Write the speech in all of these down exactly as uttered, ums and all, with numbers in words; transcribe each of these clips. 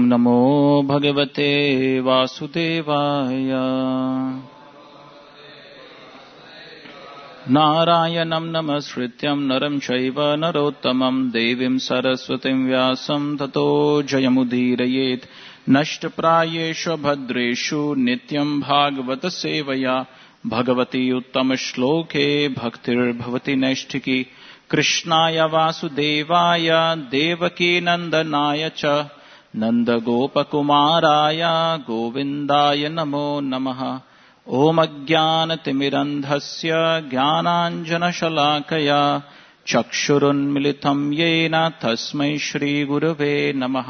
ओम नमो भगवते वासुदेवाय। नारायणं नमस्कृत्यं नरं चैव नरोत्तमं देवीं सरस्वतीं व्यासं ततो जयमुदीरयेत्। नष्टप्रायेषु भद्रेषु नित्यं भागवत सेवया भगवती उत्तम श्लोके भक्तिर्भवति नैष्ठिकी। कृष्णाय वासुदेवाय देवकी नंदनाय च नन्दगोपकुमाराय गोविन्दाय नमो नमः। ओम अज्ञानतिमिरन्धस्य ज्ञानाञ्जनशलाकया चक्षुरुन्मिलितं येन तस्मै श्रीगुरवे नमः।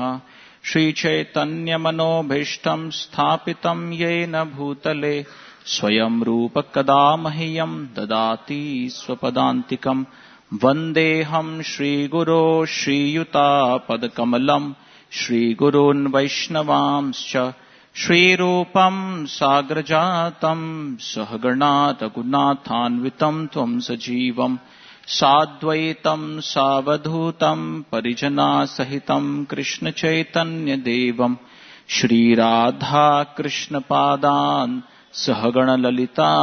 श्रीचैतन्यमनोभीष्टं स्थापितं येन भूतले स्वयं रूप कदा मह्यं ददाति स्वपदान्तिकम्। वन्देऽहं श्रीगुरो श्रीयुतापदकमलं श्रीगुरून् वैष्णवांश्च श्रीरूपं साग्रजातं सहगणा रघुनाथान्वितं त्वं सजीवं साद्वैतं सावधूतं परिजनासहितं कृष्णचैतन्यदेवं श्रीराधा कृष्णपादान् सहगणललिता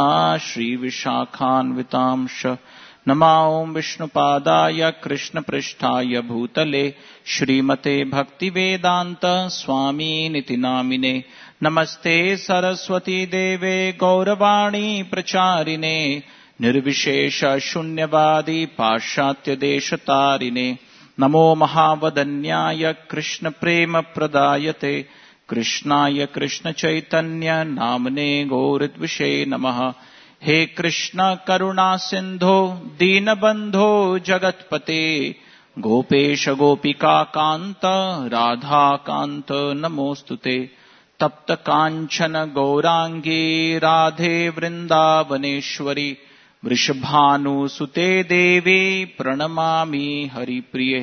श्रीविशाखान्वितांश्च। नमो विष्णुपादाय कृष्णपृष्ठाय भूतले श्रीमते भक्तिवेदांत स्वामीनिति नामिने। नमस्ते सरस्वती देवे गौरवाणी प्रचारिणे निर्विशेष शून्यवादी पाश्चात्य देशतारिणे। नमो महावदन्याय कृष्ण प्रेम प्रदायते कृष्णाय कृष्ण चैतन्य नामने गौरद्विषे नमः। हे कृष्ण करुणा सिंधो दीनबंधो जगतपते गोपेश गोपिका कांत राधा कांत नमोस्तुते। तप्त कांचन गौरांगी राधे वृंदावनेश्वरी वृषभानुसुते देवी प्रणमामि हरिप्रिये।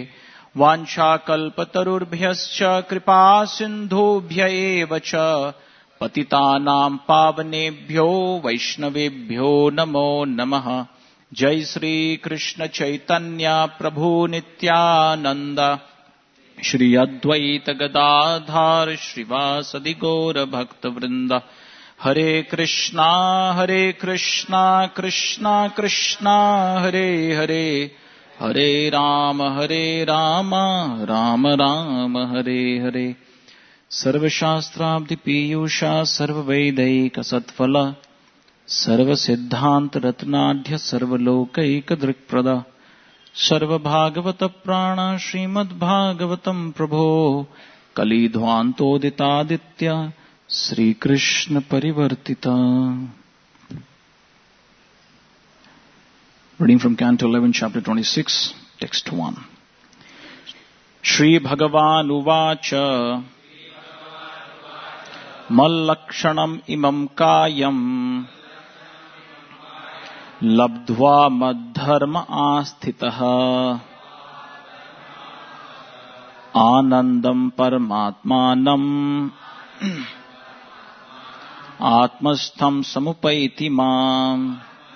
वाञ्छाकल्पतरुभ्यश्च कृपा सिन्धुभ्य एव च पतितानां पावनेभ्यो वैष्णवेभ्यो नमो नमः। जय श्री कृष्ण चैतन्य प्रभु नित्यानंद श्री अद्वैत गदाधर श्रीवासदि गौर भक्त वृंद। हरे कृष्णा हरे कृष्णा कृष्णा कृष्णा हरे हरे हरे राम हरे राम राम राम हरे हरे। सर्वशास्त्राब्धि पीयूषा सर्ववैदैक सत्फल सर्वसिद्धांत रत्नाढ्य सर्वलोकैक दृक्प्रद सर्वभागवत प्राण श्रीमद्भागवतम प्रभो कलिध्वान्तोदितादित्य Shrikrishna परिवर्तिता। Reading from Canto eleven, chapter twenty-six, text one. Shri Bhagavan Uvacha मल्लक्षणम् इमं कायम् लब्ध्वा मद्धर्म आस्थितः आनन्दं परमात्मानम् आत्मस्थं समुपैति माम्।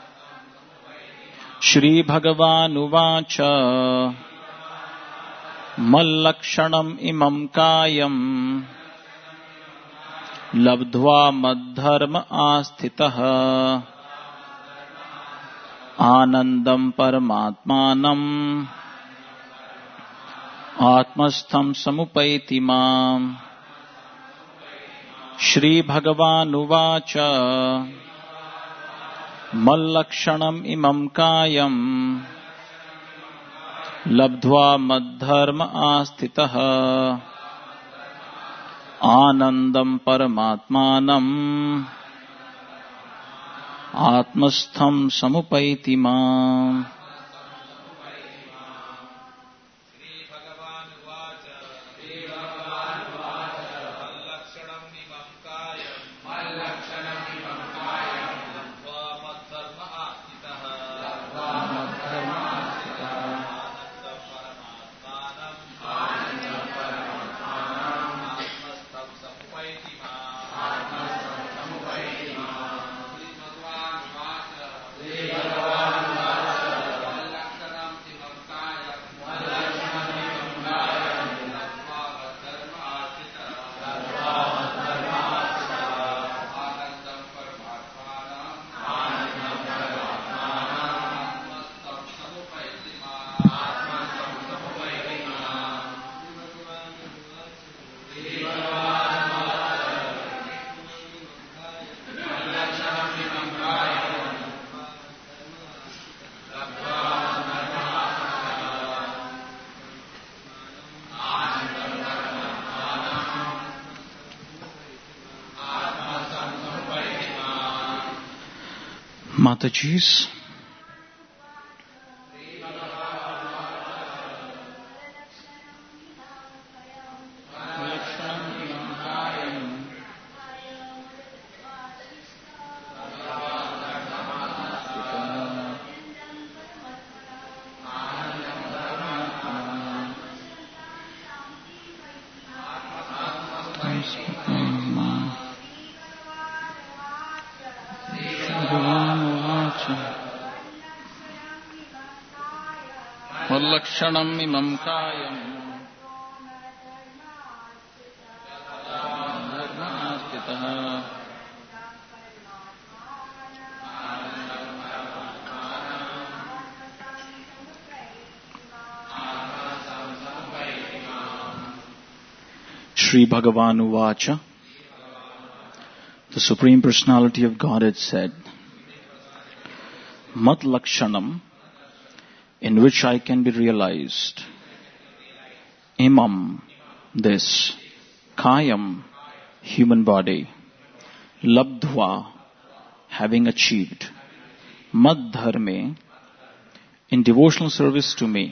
श्री भगवानुवाच मल्लक्षणम् इमं कायम् लब्ध्वा मद्धर्म आस्थितः आनन्दं परमात्मानम् आत्मस्थं समुपैति माम्। श्री भगवानुवाच मल्लक्षणम् इमं कायम् लब्ध्वा मद्धर्म आस्थितः आनन्दं परमात्मानम् आत्मस्थं समुपैति माम्। Mataji's. Lakshanam imam kayam Shri Bhagavan Uvacha. The Supreme Personality of Godhead said, Mat Lakshanam, in which I can be realized, imam, this, kayam, human body, labdhva, having achieved, madharme, in devotional service to me,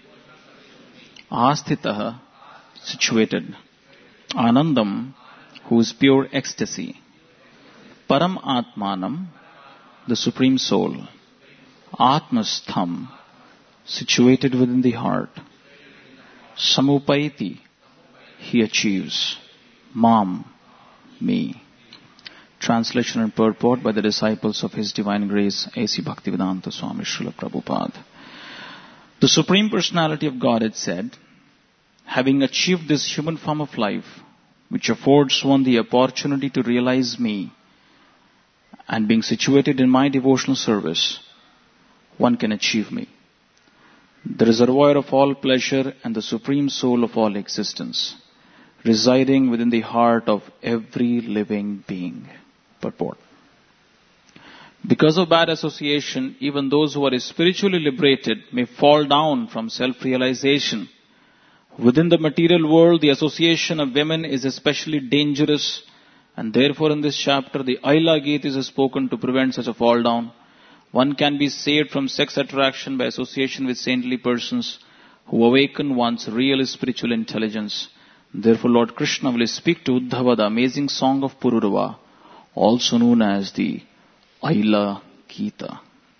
astitah, situated, anandam, who is pure ecstasy, param atmanam, the supreme soul, atmastham, situated within the heart, samupaiti, he achieves, mam, me. Translation and purport by the disciples of His Divine Grace, A C Bhaktivedanta Swami Srila Prabhupada. The Supreme Personality of Godhead said, having achieved this human form of life, which affords one the opportunity to realize me, and being situated in my devotional service, one can achieve me, the reservoir of all pleasure and the supreme soul of all existence, residing within the heart of every living being. Purport. Because of bad association, even those who are spiritually liberated may fall down from self-realization. Within the material world, the association of women is especially dangerous, and therefore in this chapter, the Aila Gita is spoken to prevent such a fall down. One can be saved from sex attraction by association with saintly persons who awaken one's real spiritual intelligence. Therefore, Lord Krishna will speak to Uddhava the amazing song of Pururava, also known as the Aila Gita.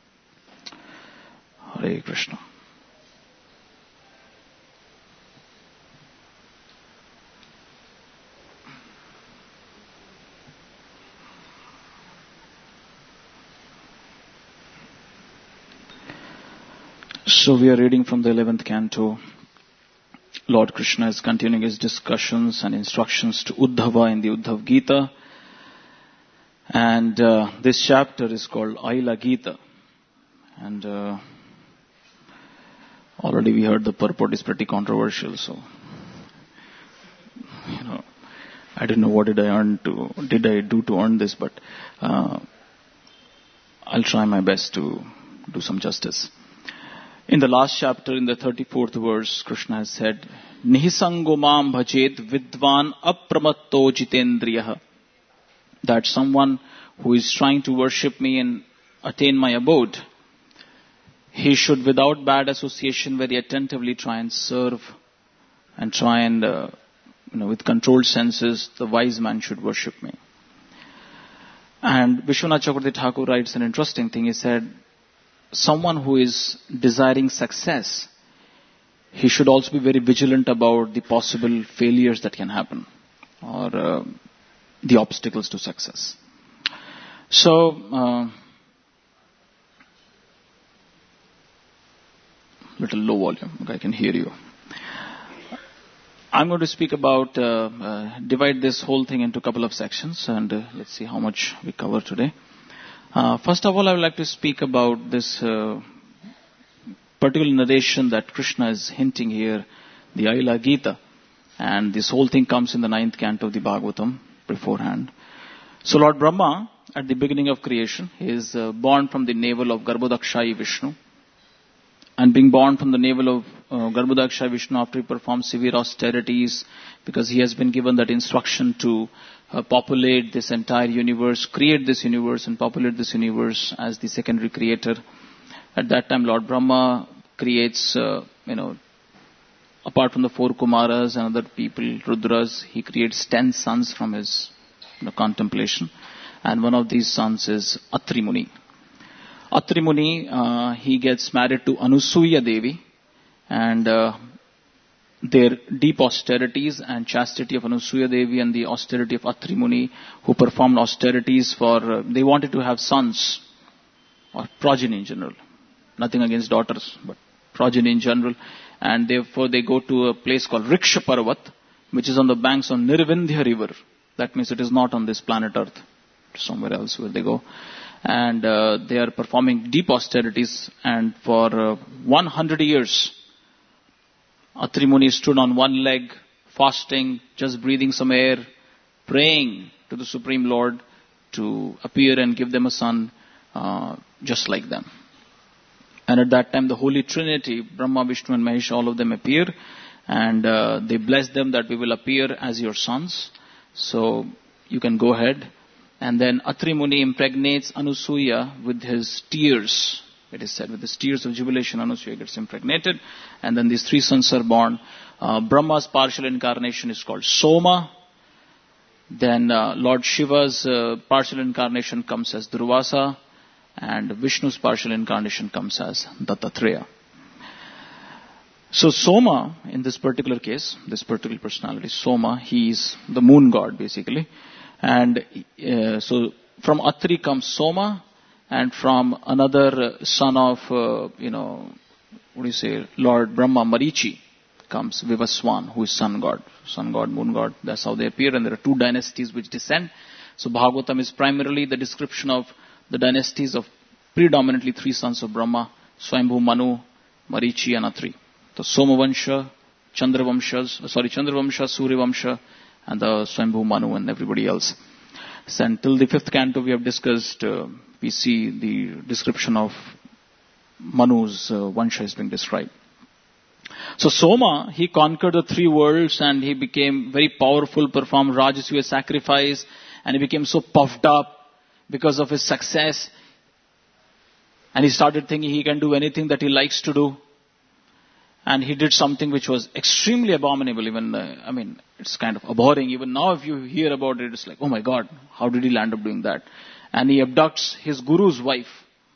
Hare Krishna. So we are reading from the eleventh canto. Lord Krishna is continuing his discussions and instructions to Uddhava in the Uddhav Gita. And uh, this chapter is called Aila Gita. And uh, already we heard the purport is pretty controversial. So, you know, I didn't know what did I earn to, did I do to earn this, but uh, I'll try my best to do some justice. In the last chapter, in the thirty-fourth verse, Krishna has said, Nihisango mam bhajet vidvan apramatto jitendriyah. That someone who is trying to worship me and attain my abode, he should without bad association very attentively try and serve and try and, uh, you know, with controlled senses, the wise man should worship me. And Vishwanath Chakravarti Thakur writes an interesting thing. He said, someone who is desiring success, he should also be very vigilant about the possible failures that can happen or uh, the obstacles to success. So, uh, little low volume, okay, I can hear you. I'm going to speak about, uh, uh, divide this whole thing into a couple of sections, and uh, let's see how much we cover today. Uh, first of all, I would like to speak about this uh, particular narration that Krishna is hinting here, the Aila Gita. And this whole thing comes in the ninth canto of the Bhagavatam beforehand. So Lord Brahma, at the beginning of creation, he is uh, born from the navel of Garbhodakshayi Vishnu. And being born from the navel of uh, Garbhodakshayi Vishnu, after he performs severe austerities, because he has been given that instruction to uh, populate this entire universe, create this universe and populate this universe as the secondary creator. At that time, Lord Brahma creates, uh, you know, apart from the four Kumaras and other people, Rudras, he creates ten sons from his you know, contemplation. And one of these sons is Atri Muni. Atri Muni, uh, he gets married to Anusuya Devi, and uh, their deep austerities and chastity of Anusuya Devi and the austerity of Atri Muni, who performed austerities for, uh, they wanted to have sons, or progeny in general. Nothing against daughters, but progeny in general. And therefore they go to a place called Riksha Parvat, which is on the banks of Nirvindhya river. That means it is not on this planet Earth, somewhere else where they go. And uh, they are performing deep austerities, and for uh, one hundred years, Atri Muni stood on one leg, fasting, just breathing some air, praying to the Supreme Lord to appear and give them a son uh, just like them. And at that time, the Holy Trinity, Brahma, Vishnu and Mahesh, all of them appear, and uh, they bless them that we will appear as your sons. So you can go ahead. And then Atri Muni impregnates Anusuya with his tears. It is said, with his tears of jubilation, Anusuya gets impregnated. And then these three sons are born. Uh, Brahma's partial incarnation is called Soma. Then uh, Lord Shiva's uh, partial incarnation comes as Durvasa. And Vishnu's partial incarnation comes as Dattatreya. So Soma, in this particular case, this particular personality, Soma, he is the moon god basically. And uh, so from Atri comes Soma, and from another son of, uh, you know, what do you say, Lord Brahma, Marichi, comes Vivaswan, who is sun god, sun god, moon god. That's how they appear, and there are two dynasties which descend. So Bhagavatam is primarily the description of the dynasties of predominantly three sons of Brahma, Swayambhu, Manu, Marichi and Atri. The Somavansha, Chandravamsha, sorry, Chandravamsha, Suryavamsha, and the Swayambhu, Manu and everybody else. So until the fifth canto we have discussed, uh, we see the description of Manu's uh, Vansha is being described. So Soma, he conquered the three worlds and he became very powerful, performed Rajasuya sacrifice, and he became so puffed up because of his success. And he started thinking he can do anything that he likes to do. And he did something which was extremely abominable. Even, uh, I mean, it's kind of abhorring. Even now if you hear about it, it's like, oh my God, how did he land up doing that? And he abducts his guru's wife.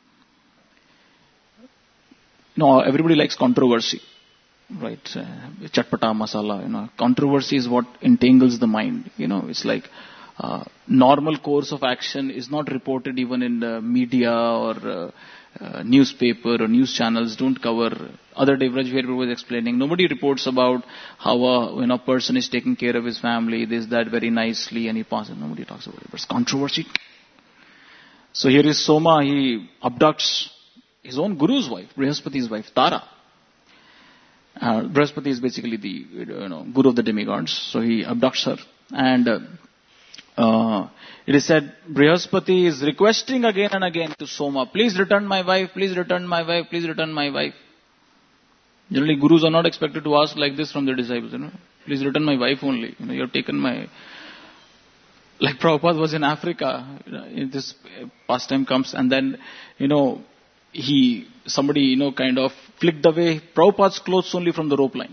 You know, everybody likes controversy. Right? Uh, Chatpata masala, you know. Controversy is what entangles the mind. You know, it's like uh, normal course of action is not reported even in the media or uh, uh, newspaper or news channels don't cover. Other day, Vraj Virpur was explaining, nobody reports about how a you know, person is taking care of his family, this, that very nicely, and he passes. Nobody talks about it. But it's controversy. So here is Soma, he abducts his own guru's wife, Brihaspati's wife, Tara. Uh, Brihaspati is basically the you know, guru of the demigods, so he abducts her. And uh, uh, it is said, Brihaspati is requesting again and again to Soma, please return my wife, please return my wife, please return my wife. Generally, gurus are not expected to ask like this from their disciples, you know. Please return my wife only. You know, you have taken my... Like Prabhupada was in Africa, you know, in this pastime comes, and then, you know, he, somebody, you know, kind of flicked away Prabhupada's clothes only from the rope line.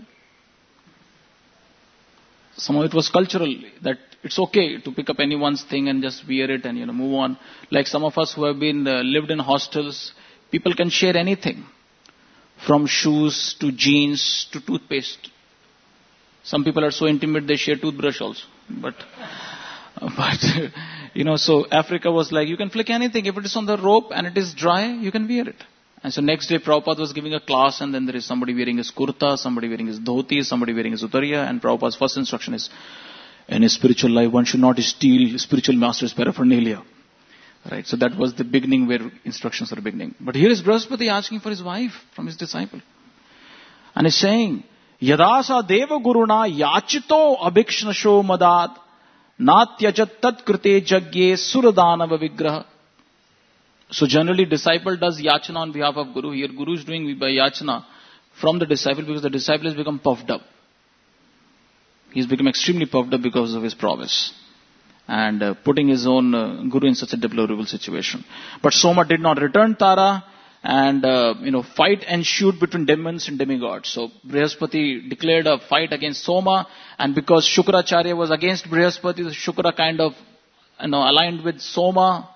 Somehow it was cultural, that it's okay to pick up anyone's thing and just wear it and, you know, move on. Like some of us who have been, uh, lived in hostels, people can share anything. From shoes to jeans to toothpaste. Some people are so intimate they share toothbrush also. But, but you know, so Africa was like, you can flick anything. If it is on the rope and it is dry, you can wear it. And so next day Prabhupada was giving a class, and then there is somebody wearing his kurta, somebody wearing his dhoti, somebody wearing his utariya, and Prabhupada's first instruction is, in his spiritual life, one should not steal spiritual master's paraphernalia. Right, so that was the beginning where instructions are beginning. But here is Brihaspati asking for his wife from his disciple. And he's saying, Yadasa deva guruna yachito abhikshnasho madad natyajat tat krite jagye suradanava vigraha. So generally disciple does yachana on behalf of Guru. Here Guru is doing by yachana from the disciple because the disciple has become puffed up. He's become extremely puffed up because of his prowess. and uh, putting his own uh, guru in such a deplorable situation. But Soma did not return Tara, and uh, you know, fight ensued between demons and demigods. So Brihaspati declared a fight against Soma, and because Shukracharya was against Brihaspati, Shukra kind of you know aligned with Soma.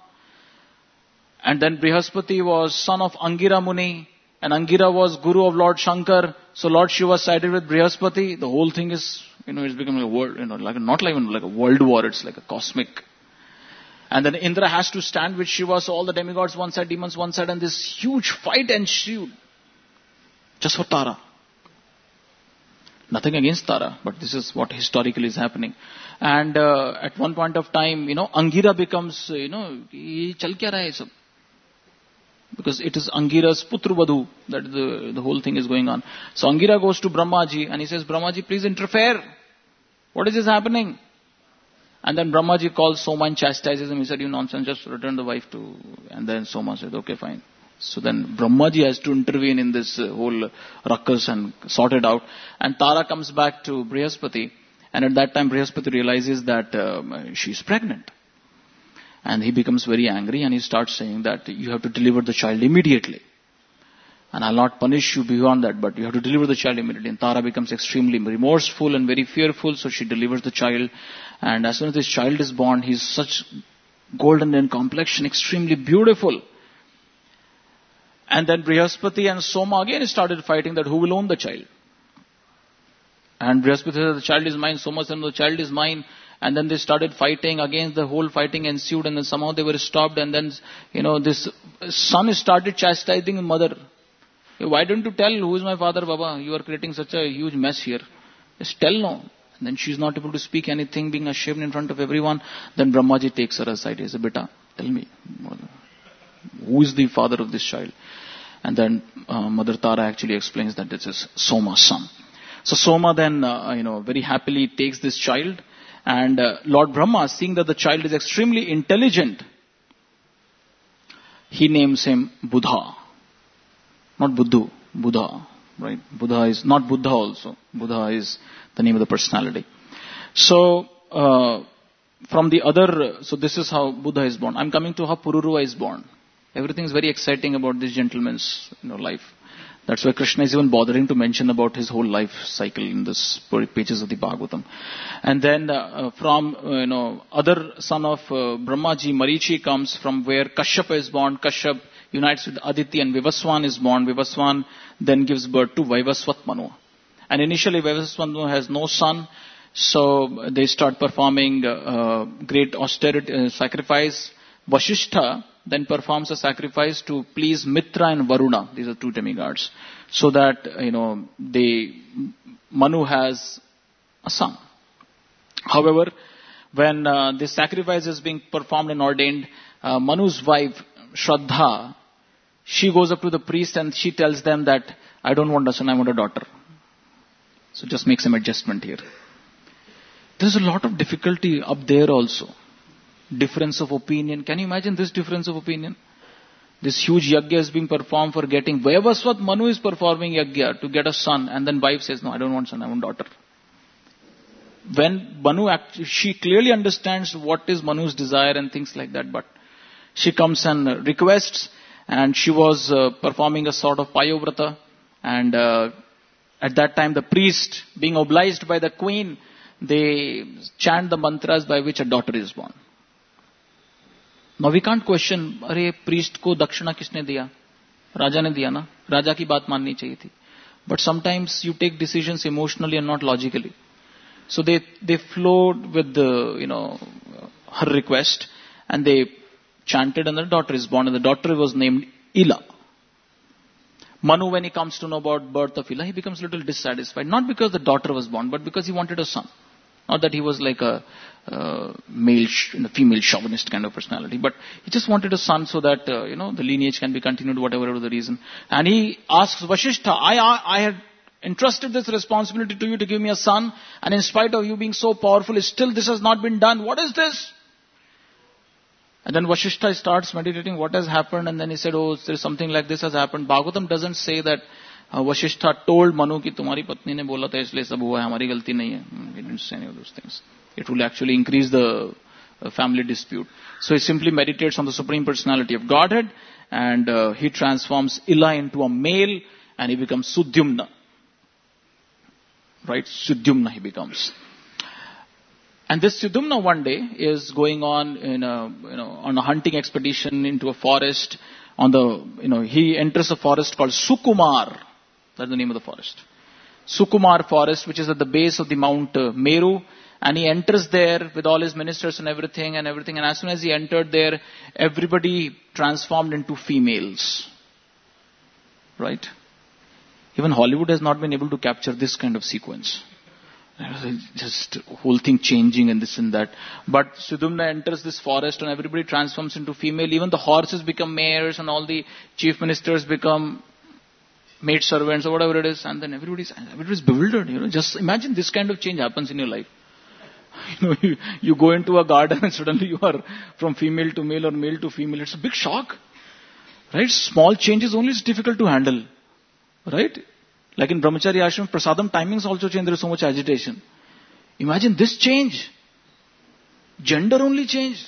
And then Brihaspati was son of Angira Muni, and Angira was guru of Lord Shankar. So Lord Shiva sided with Brihaspati. The whole thing is, you know, it's becoming a world, you know, like not even like a world war. It's like a cosmic. And then Indra has to stand with Shiva. So all the demigods one side, demons one side, and this huge fight ensued just for Tara. Nothing against Tara, but this is what historically is happening. And uh, at one point of time, you know, Angira becomes, you know, ye chal kya raha hai sab? Because it is Angira's Putruvadhu that the, the whole thing is going on. So Angira goes to Brahmaji and he says, Brahmaji, please interfere. What is this happening? And then Brahmaji calls Soma and chastises him. He said, you nonsense, just return the wife to... And then Soma said, okay, fine. So then Brahmaji has to intervene in this uh, whole ruckus and sort it out. And Tara comes back to Brihaspati. And at that time Brihaspati realizes that um, she's pregnant. And he becomes very angry and he starts saying that you have to deliver the child immediately. And I'll not punish you beyond that, but you have to deliver the child immediately. And Tara becomes extremely remorseful and very fearful, so she delivers the child. And as soon as this child is born, he's such golden in complexion, extremely beautiful. And then Brihaspati and Soma again started fighting that who will own the child. And Brihaspati said, the child is mine. Soma said, no, the child is mine. And then they started fighting. Again, the whole fighting ensued, and then somehow they were stopped. And then, you know, this son started chastising the mother. Why don't you tell who is my father, Baba? You are creating such a huge mess here. Just tell no. And then she's not able to speak anything, being ashamed in front of everyone. Then Brahmaji takes her aside. He says, Beta, tell me, who is the father of this child? And then uh, Mother Tara actually explains that this is Soma's son. So Soma then, uh, you know, very happily takes this child. And uh, Lord Brahma, seeing that the child is extremely intelligent, he names him Buddha. Not Buddhu, Buddha, right? Buddha is not Buddha also. Buddha is the name of the personality. So, uh, from the other, so this is how Buddha is born. I'm coming to how Pururuva is born. Everything is very exciting about this gentleman's, you know, life. That's why Krishna is even bothering to mention about his whole life cycle in this pages of the Bhagavatam. And then uh, from, uh, you know, other son of uh, Brahmaji, Marichi comes from where Kashyapa is born. Kashyap unites with Aditi and Vivaswan is born. Vivaswan then gives birth to Vaivasvat Manu. And initially Vaivasvat Manu has no son. So they start performing uh, great austerity uh, sacrifice. Vasishtha then performs a sacrifice to please Mitra and Varuna. These are two demigods. So that, you know, they, Manu has a son. However, when uh, this sacrifice is being performed and ordained, uh, Manu's wife, Shraddha, she goes up to the priest and she tells them that, I don't want a son, I want a daughter. So just make some adjustment here. There's a lot of difficulty up there also. Difference of opinion. Can you imagine this difference of opinion? This huge yagya is being performed for getting... Vaivasvat Manu is performing yagya to get a son, and then wife says, no, I don't want son, I want daughter. When Manu, actually, she clearly understands what is Manu's desire and things like that, but she comes and requests, and she was uh, performing a sort of payovrata, and uh, at that time the priest, being obliged by the queen, they chant the mantras by which a daughter is born. Now we can't question, अरे priest को दक्षिणा किसने दिया? राजा ने दिया ना? राजा की बात माननी चाहिए थी. But sometimes you take decisions emotionally and not logically. So they they flowed with the, you know, her request, and they chanted, and the daughter is born, and the daughter was named Ila. Manu, when he comes to know about birth of Ila, he becomes a little dissatisfied. Not because the daughter was born, but because he wanted a son. Not that he was like a uh, male, sh- female chauvinist kind of personality, but he just wanted a son so that, uh, you know, the lineage can be continued, whatever the reason. And he asks Vasishtha, I, I, I had entrusted this responsibility to you to give me a son, and in spite of you being so powerful, still this has not been done. What is this? And then Vasishtha starts meditating what has happened, and then he said, oh, there's something like this has happened. Bhagavatam doesn't say that uh, Vasishtha told Manu ki tumhari patni ne bola tha isliye sab hua hai, hamari galti nahi hai. He didn't say any of those things. It will actually increase the a family dispute. So he simply meditates on the Supreme Personality of Godhead, and uh, he transforms Ila into a male, and he becomes Sudyumna. Right? Sudyumna he becomes. And this Sudyumna one day is going on in a, you know, on a hunting expedition into a forest. On the, you know, he enters a forest called Sukumar. That's the name of the forest. Sukumar forest, which is at the base of the Mount uh, Meru. And he enters there with all his ministers and everything and everything. And as soon as he entered there, everybody transformed into females. Right? Even Hollywood has not been able to capture this kind of sequence. Just whole thing changing and this and that. But Sudyumna enters this forest and everybody transforms into female. Even the horses become mayors and all the chief ministers become maid servants or whatever it is. And then everybody's, everybody's bewildered. You know, just imagine this kind of change happens in your life. You know, you, you go into a garden and suddenly you are from female to male or male to female. It's a big shock. Right? Small changes only is difficult to handle. Right? Like in Brahmachari Ashram, Prasadam timings also change. There is so much agitation. Imagine this change. Gender only changed.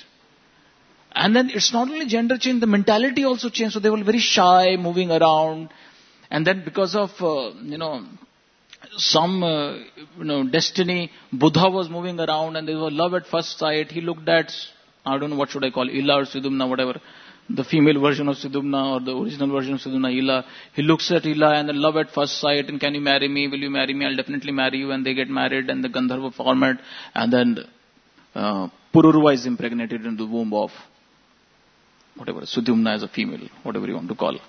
And then it's not only gender change, the mentality also changed. So they were very shy, moving around. And then because of, uh, you know, some, uh, you know, destiny, Buddha was moving around and there was love at first sight. He looked at, I don't know what should I call, Ila or Sudyumna, whatever. The female version of Sudyumna or the original version of Sudyumna, Ila. He looks at Ila and then love at first sight, and can you marry me? Will you marry me? I'll definitely marry you. And they get married and the Gandharva format. And then uh, Pururva is impregnated in the womb of whatever, Sudyumna as a female, whatever you want to call her.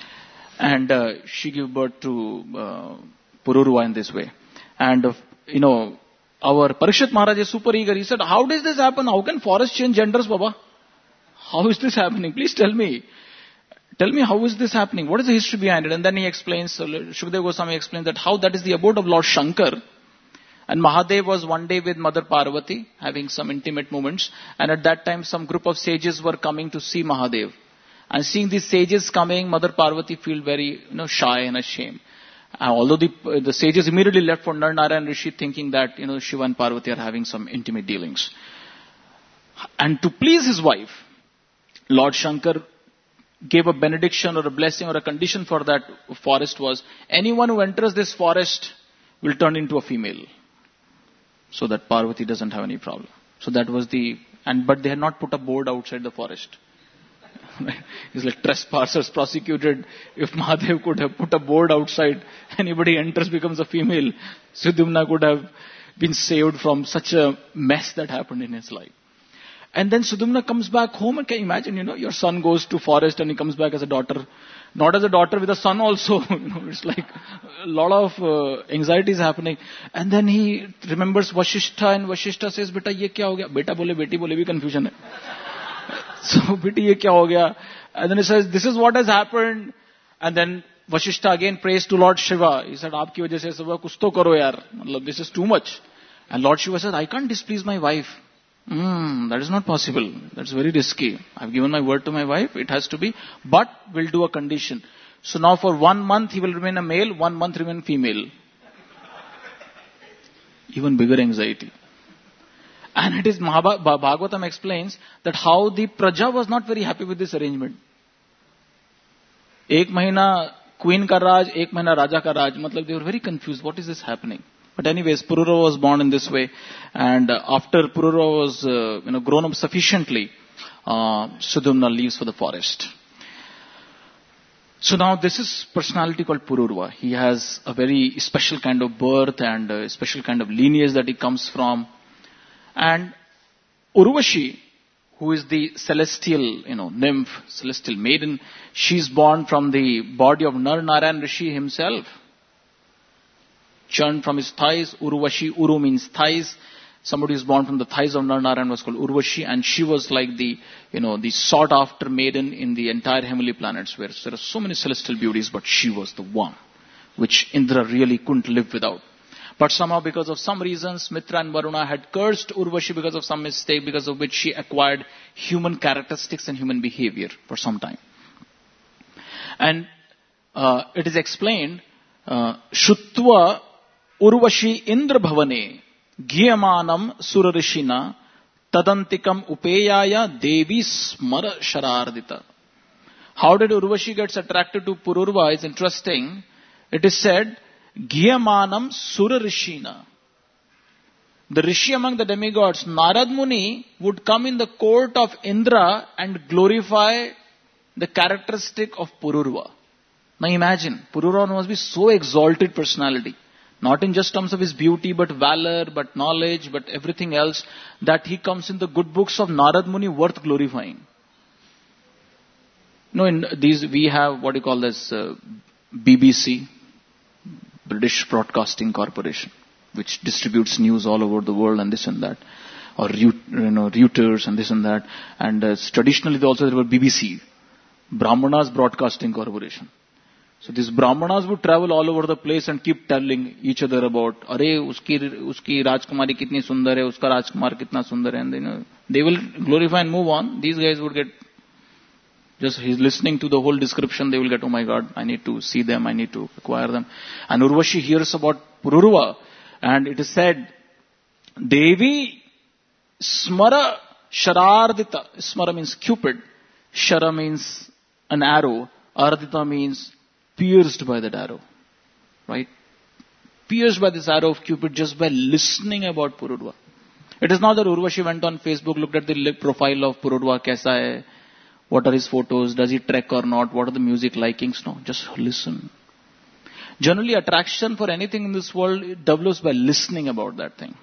And uh, she gave birth to uh, Pururva in this way. And, uh, you know, our Parikshit Maharaj is super eager. He said, how does this happen? How can forest change genders, Baba? How is this happening? Please tell me. Tell me how is this happening? What is the history behind it? And then he explains, uh, Shukadeva Goswami explains that how that is the abode of Lord Shankar. And Mahadev was one day with Mother Parvati, having some intimate moments. And at that time, some group of sages were coming to see Mahadev. And seeing these sages coming, Mother Parvati felt very, you know, shy and ashamed. Uh, although the, uh, the sages immediately left for Nar Narayan Rishi, thinking that, you know, Shiva and Parvati are having some intimate dealings. And to please his wife, Lord Shankar gave a benediction or a blessing or a condition for that forest was, anyone who enters this forest will turn into a female. So that Parvati doesn't have any problem. So that was the, and but they had not put a board outside the forest. It's like trespassers prosecuted. If Mahadev could have put a board outside, anybody enters becomes a female, Sudyumna could have been saved from such a mess that happened in his life. And then Sudyumna comes back home, and can you imagine, you know, your son goes to forest and he comes back as a daughter. Not as a daughter, with a son also. You know, it's like a lot of uh, anxieties happening. And then he remembers Vasishtha, and Vasishtha says, Beta, ye kya ho gaya? Beta bole, beti bole, bhi confusion hai. So, beti, ye kya ho gaya? And then he says, this is what has happened. And then Vasishtha again prays to Lord Shiva. He said, aapki wajah se sabha kuch to karo yaar. This is too much. And Lord Shiva said, I can't displease my wife. Hmm, that is not possible. That's very risky. I've given my word to my wife. It has to be. But we'll do a condition. So now for one month he will remain a male, one month remain female. Even bigger anxiety. And it is Bhagavatam explains that how the Praja was not very happy with this arrangement. Ek mahina queen ka raj, ek mahina raja ka raj. Matlab they were very confused. What is this happening? But anyways, Pururava was born in this way, and uh, after Pururava was uh, you know grown up sufficiently, uh, Sudyumna leaves for the forest. So now this is personality called Pururava. He has a very special kind of birth and a special kind of lineage that he comes from. And Urvashi, who is the celestial, you know, nymph, celestial maiden, she's born from the body of Nar Narayan Rishi himself. Churned from his thighs, Urvashi. Uru means thighs. Somebody who is born from the thighs of Nar Narayan was called Urvashi, and she was like the, you know, the sought after maiden in the entire heavenly planets, where there are so many celestial beauties, but she was the one which Indra really couldn't live without. But somehow, because of some reasons, Mitra and Varuna had cursed Urvashi because of some mistake, because of which she acquired human characteristics and human behavior for some time. And uh, it is explained, uh, Shutva Urvashi Indra Bhavane Gyamanam Surarishina tadantikam upeyaya devi smara sharardita. How did Urvashi gets attracted to Pururva is interesting. It is said, Gyamanam Sura Rishina. The Rishi among the demigods, Narad Muni, would come in the court of Indra and glorify the characteristic of Pururva. Now imagine, Pururva must be so exalted personality. Not in just terms of his beauty, but valor, but knowledge, but everything else, that he comes in the good books of Narad Muni worth glorifying. No, in these, we have what you call this uh, B B C, British Broadcasting Corporation, which distributes news all over the world and this and that. Or, you know, Reuters and this and that. And uh, traditionally also there were B B C, Brahmanas Broadcasting Corporation. So these Brahmanas would travel all over the place and keep telling each other about, Arey, uski, uski Rajkumari kitni sundar hai, uska Rajkumar kitna sundar hai. And you know, they will glorify and move on. These guys would get, just he's listening to the whole description, they will get, oh my God, I need to see them, I need to acquire them. And Urvashi hears about Pururva, and it is said, Devi smara sharardita. Smara means Cupid. Shara means an arrow. Ardita means pierced by that arrow. Right? Pierced by this arrow of Cupid just by listening about Pururva. It is not that Urvashi went on Facebook, looked at the profile of Pururva, kaisa hai, what are his photos, does he trek or not, what are the music likings. No, just listen. Generally, attraction for anything in this world develops by listening about that thing.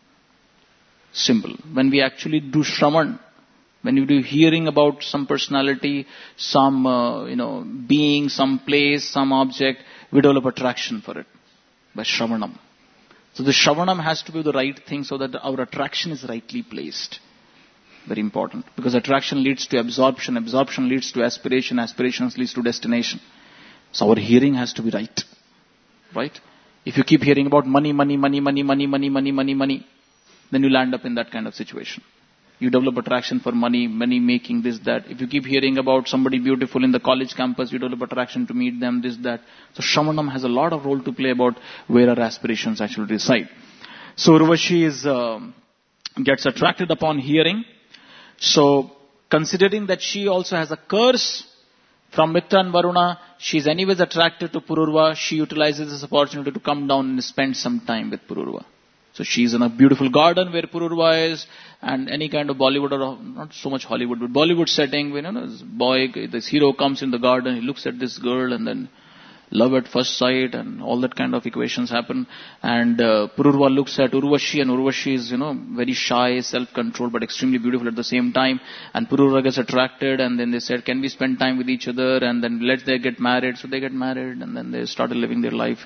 Simple. When we actually do Shravan, when you do hearing about some personality, some uh, you know being, some place, some object, we develop attraction for it by Shravanam. So the Shravanam has to be the right thing so that our attraction is rightly placed. Very important. Because attraction leads to absorption, absorption leads to aspiration, aspirations leads to destination. So our hearing has to be right. Right? If you keep hearing about money, money, money, money, money, money, money, money, money, then you land up in that kind of situation. You develop attraction for money, money making, this, that. If you keep hearing about somebody beautiful in the college campus, you develop attraction to meet them, this, that. So Shravanam has a lot of role to play about where our aspirations actually reside. So Urvashi is, uh, gets attracted upon hearing. So considering that she also has a curse from Mitra and Varuna, she is anyways attracted to Pururva. She utilizes this opportunity to come down and spend some time with Pururva. So she is in a beautiful garden where Pururva is, and any kind of Bollywood or not so much Hollywood, but Bollywood setting, you know, this boy, this hero comes in the garden, he looks at this girl, and then love at first sight, and all that kind of equations happen. And uh, Pururva looks at Urvashi, and Urvashi is, you know, very shy, self-controlled, but extremely beautiful at the same time. And Pururva gets attracted, and then they said, can we spend time with each other, and then let's they get married. So they get married, and then they started living their life.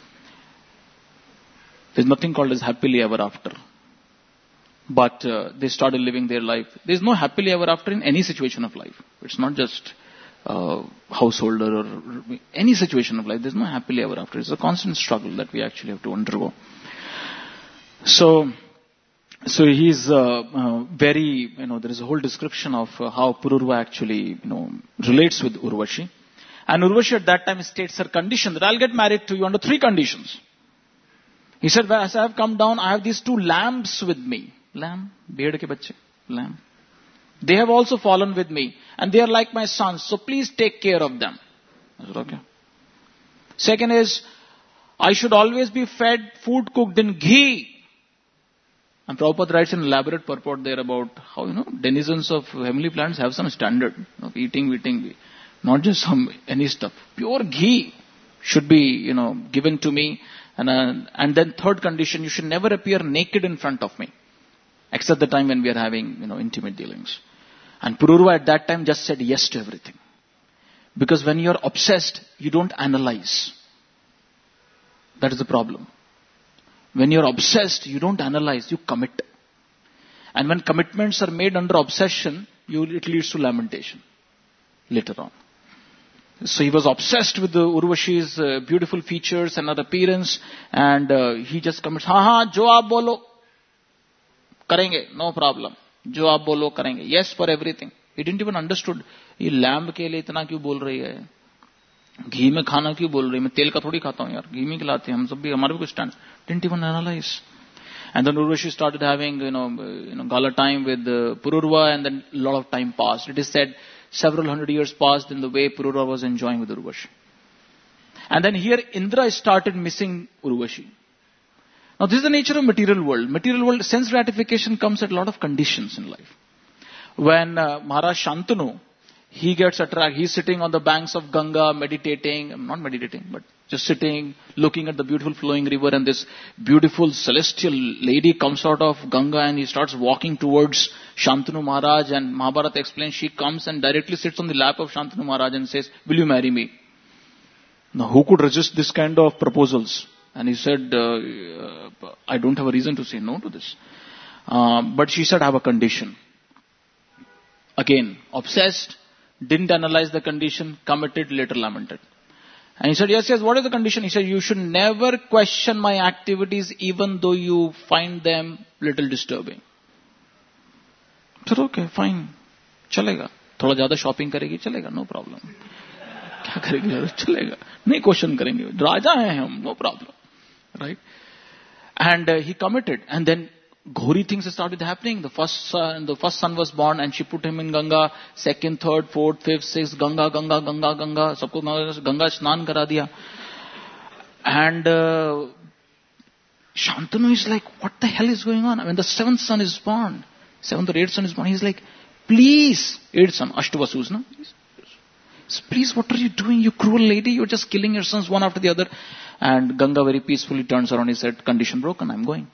There's nothing called as happily ever after. But uh, they started living their life. There's no happily ever after in any situation of life. It's not just uh, householder or any situation of life. There's no happily ever after. It's a constant struggle that we actually have to undergo. So, so he's uh, uh, very, you know, there is a whole description of uh, how Pururva actually, you know, relates with Urvashi. And Urvashi at that time states her condition that I'll get married to you under three conditions. He said, as I have come down, I have these two lambs with me. Lamb? Bhed ke bacche? Lamb. They have also fallen with me. And they are like my sons. So please take care of them. I said, okay. Second is, I should always be fed food cooked in ghee. And Prabhupada writes an elaborate purport there about how, you know, denizens of heavenly planets have some standard of eating, eating, not just some, any stuff. Pure ghee should be, you know, given to me. And, uh, and then third condition, you should never appear naked in front of me. Except the time when we are having, you know, intimate dealings. And Pururva at that time just said yes to everything. Because when you are obsessed, you don't analyze. That is the problem. When you are obsessed, you don't analyze, you commit. And when commitments are made under obsession, you, it leads to lamentation later on. So he was obsessed with the Urvashi's uh, beautiful features and her appearance, and uh, he just commits, ha ha, jo aap bolo, karenge, no problem. Jo aap bolo, karenge. Yes for everything. He didn't even understood, ye lamb ke liye itna kyun bol rahi hai? Ghee mein khana kyun bol rahi hai? Main tel ka thodi khata hu yaar. Ghee mein khilate hain, hum sab bhi, hamara bhi kuch stand. Didn't even analyze. And then Urvashi started having, you know, uh, you know, gala time with uh, Pururva, and then a lot of time passed. It is said several hundred years passed in the way Pururva was enjoying with Urvashi. And then here Indra started missing Urvashi. Now this is the nature of material world. Material world, sense gratification comes at a lot of conditions in life. When uh, Maharaj Shantanu, he gets attracted, he's sitting on the banks of Ganga meditating, not meditating, but just sitting, looking at the beautiful flowing river, and this beautiful celestial lady comes out of Ganga and he starts walking towards Shantanu Maharaj, and Mahabharata explains she comes and directly sits on the lap of Shantanu Maharaj and says, will you marry me? Now who could resist this kind of proposals? And he said, uh, uh, I don't have a reason to say no to this. Uh, but she said, I have a condition. Again, obsessed, didn't analyze the condition, committed, later lamented. And he said, yes, yes, what is the condition? He said, you should never question my activities even though you find them little disturbing. I said, okay, fine. Chalega. Thoda zyada shopping karegi, chalega, no problem. Kya karegi zyada? Chalega. Nahi question karenge. Raja hai hum, no problem. Right? And uh, he committed. And then Ghori things started happening. The first son, the first son was born and she put him in Ganga. Second, third, fourth, fifth, sixth, Ganga, Ganga, Ganga, Ganga. Sabko Ganga snan kara diya. And uh, Shantanu is like, what the hell is going on? I mean, the seventh son is born. Seventh or eighth son is born. He's like, please, eighth son, Ashtavasus, no? Please, what are you doing? You cruel lady. You're just killing your sons one after the other. And Ganga very peacefully turns around. He said, condition broken. I'm going.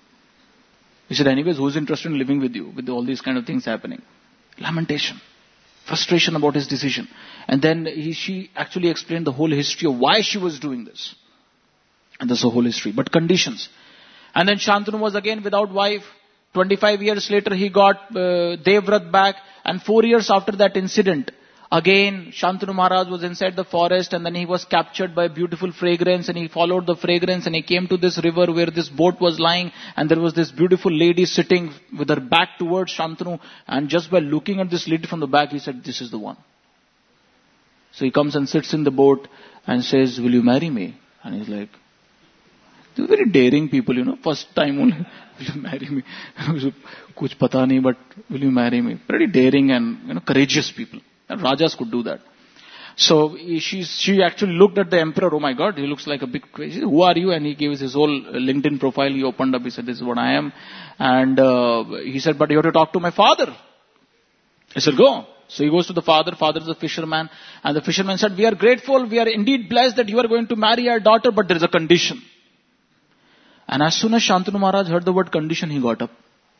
He said, anyways, who's interested in living with you with all these kind of things happening? Lamentation. Frustration about his decision. And then he, she actually explained the whole history of why she was doing this. And that's the whole history. But conditions. And then Shantanu was again without wife. twenty-five years later, he got uh, Devvrat back. And four years after that incident, again, Shantanu Maharaj was inside the forest, and then he was captured by beautiful fragrance, and he followed the fragrance, and he came to this river where this boat was lying, and there was this beautiful lady sitting with her back towards Shantanu, and just by looking at this lady from the back, he said, this is the one. So he comes and sits in the boat and says, will you marry me? And he's like, they're very daring people, you know, first time only, will you marry me? Kuch pata nahi, but will you marry me? Pretty daring and, you know, courageous people. And Rajas could do that. So she, she actually looked at the emperor. Oh my God, he looks like a big crazy. Who are you? And he gave us his whole LinkedIn profile. He opened up. He said, this is what I am. And uh, he said, but you have to talk to my father. He said, go. So he goes to the father. Father is a fisherman. And the fisherman said, we are grateful. We are indeed blessed that you are going to marry our daughter. But there is a condition. And as soon as Shantanu Maharaj heard the word condition, he got up.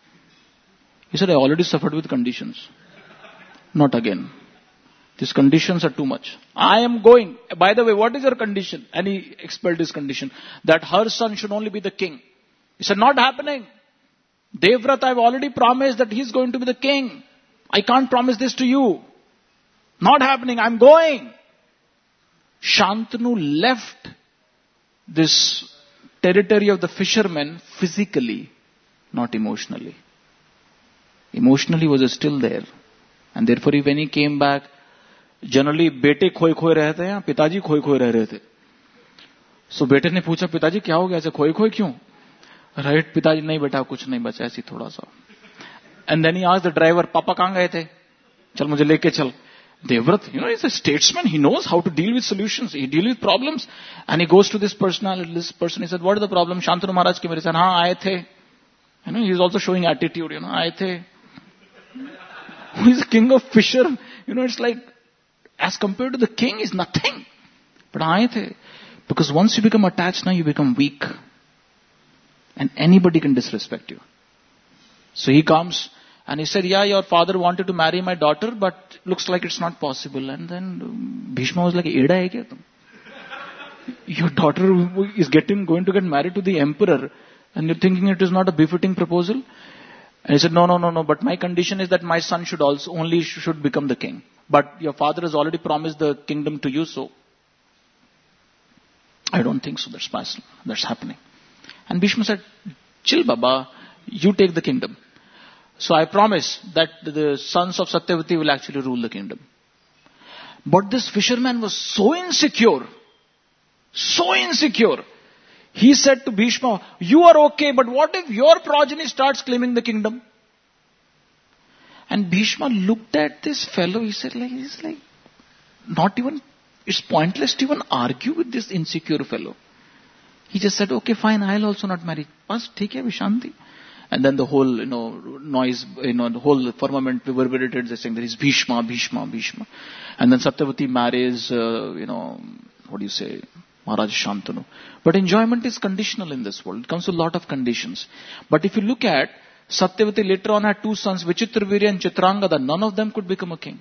He said, I already suffered with conditions. Not again. These conditions are too much. I am going. By the way, what is your condition? And he expelled his condition. That her son should only be the king. He said, not happening. Devvrat, I've already promised that he's going to be the king. I can't promise this to you. Not happening. I'm going. Shantanu left this territory of the fishermen physically, not emotionally. Emotionally was still there. And therefore when he came back, generally बेटे खोए खोए रहते हैं, पिताजी खोए खोए रह रहे थे. सो so, बेटे ने पूछा, पिताजी क्या हो गया, ऐसे खोए खोए क्यों? राइट, पिताजी नहीं बेटा कुछ नहीं, बचा ऐसी थोड़ा सा. And then he asked the driver, पापा कहां गए थे? चल मुझे लेके चल. Devvrat, you know, he's a statesman. He knows how to deal with solutions. He deals with problems. And he goes to this person, this person, he said, what is the problem? Shantanu Maharaj came and said, हाँ आए थे. You know, he's also showing attitude, you know, आए थे. Who is the king of fisher? You know, it's like, as compared to the king, is nothing. But aaye the. Because once you become attached, now you become weak. And anybody can disrespect you. So he comes and he said, yeah, your father wanted to marry my daughter, but looks like it's not possible. And then Bhishma was like, Eda hai kya tum? Your daughter is getting, going to get married to the emperor, and you're thinking it is not a befitting proposal? And he said, no, no, no, no, but my condition is that my son should also, only should become the king. But your father has already promised the kingdom to you, so I don't think so. That's possible. That's happening. And Bhishma said, chill Baba, you take the kingdom. So I promise that the sons of Satyavati will actually rule the kingdom. But this fisherman was so insecure, so insecure. He said to Bhishma, you are okay, but what if your progeny starts claiming the kingdom? And Bhishma looked at this fellow, he said, like, he's like, not even, it's pointless to even argue with this insecure fellow. He just said, okay, fine, I'll also not marry. Bas, theek hai, Vishanti. And then the whole, you know, noise, you know, the whole firmament reverberated, saying there is Bhishma, Bhishma, Bhishma. And then Satyavati marries, uh, you know, what do you say, Maharaj Shantanu. But enjoyment is conditional in this world. It comes with a lot of conditions. But if you look at, Satyavati later on had two sons, Vichitravirya and Chitrangada. None of them could become a king.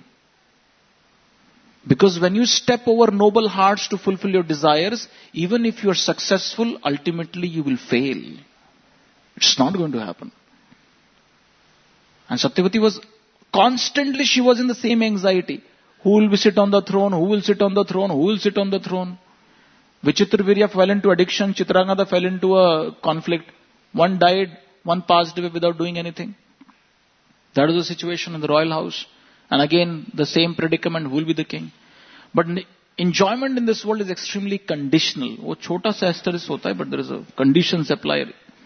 Because when you step over noble hearts to fulfill your desires, even if you are successful, ultimately you will fail. It's not going to happen. And Satyavati was, constantly she was in the same anxiety. Who will sit on the throne? Who will sit on the throne? Who will sit on the throne? Vichitravirya fell into addiction. Chitrangada fell into a conflict. One died, one passed away without doing anything. That was the situation in the royal house. And again, the same predicament, who will be the king? But enjoyment in this world is extremely conditional. वो छोटा सा asterisk होता है, but there is a conditions apply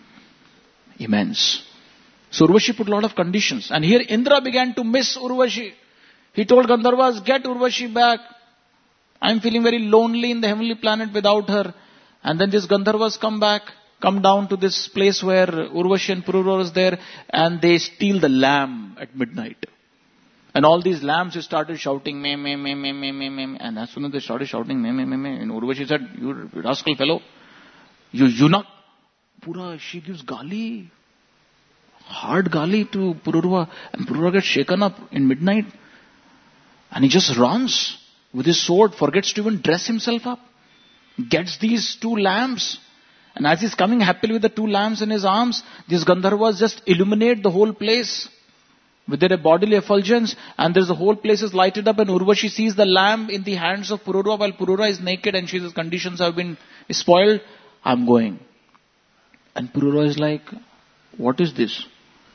immense. So Urvashi put a lot of conditions. And here Indra began to miss Urvashi. He told Gandharvas, get Urvashi back. I'm feeling very lonely in the heavenly planet without her. And then these Gandharvas come back, come down to this place where Urvashi and Purura is there, and they steal the lamb at midnight. And all these lambs started shouting, me, me, me, me, me, me, me. And as soon as they started shouting, me, me, me, me, and Urvashi said, you rascal fellow, you eunuch. Pura, she gives gali, hard gali to Pururva. And Pururva gets shaken up in midnight. And he just runs with his sword, forgets to even dress himself up. Gets these two lambs. And as he's coming happily with the two lambs in his arms, these Gandharvas just illuminate the whole place with their bodily effulgence, and there's the whole place is lighted up, and Urvashi sees the lamb in the hands of Purura while Purura is naked and she says, conditions have been spoiled, I'm going. And Purura is like, what is this?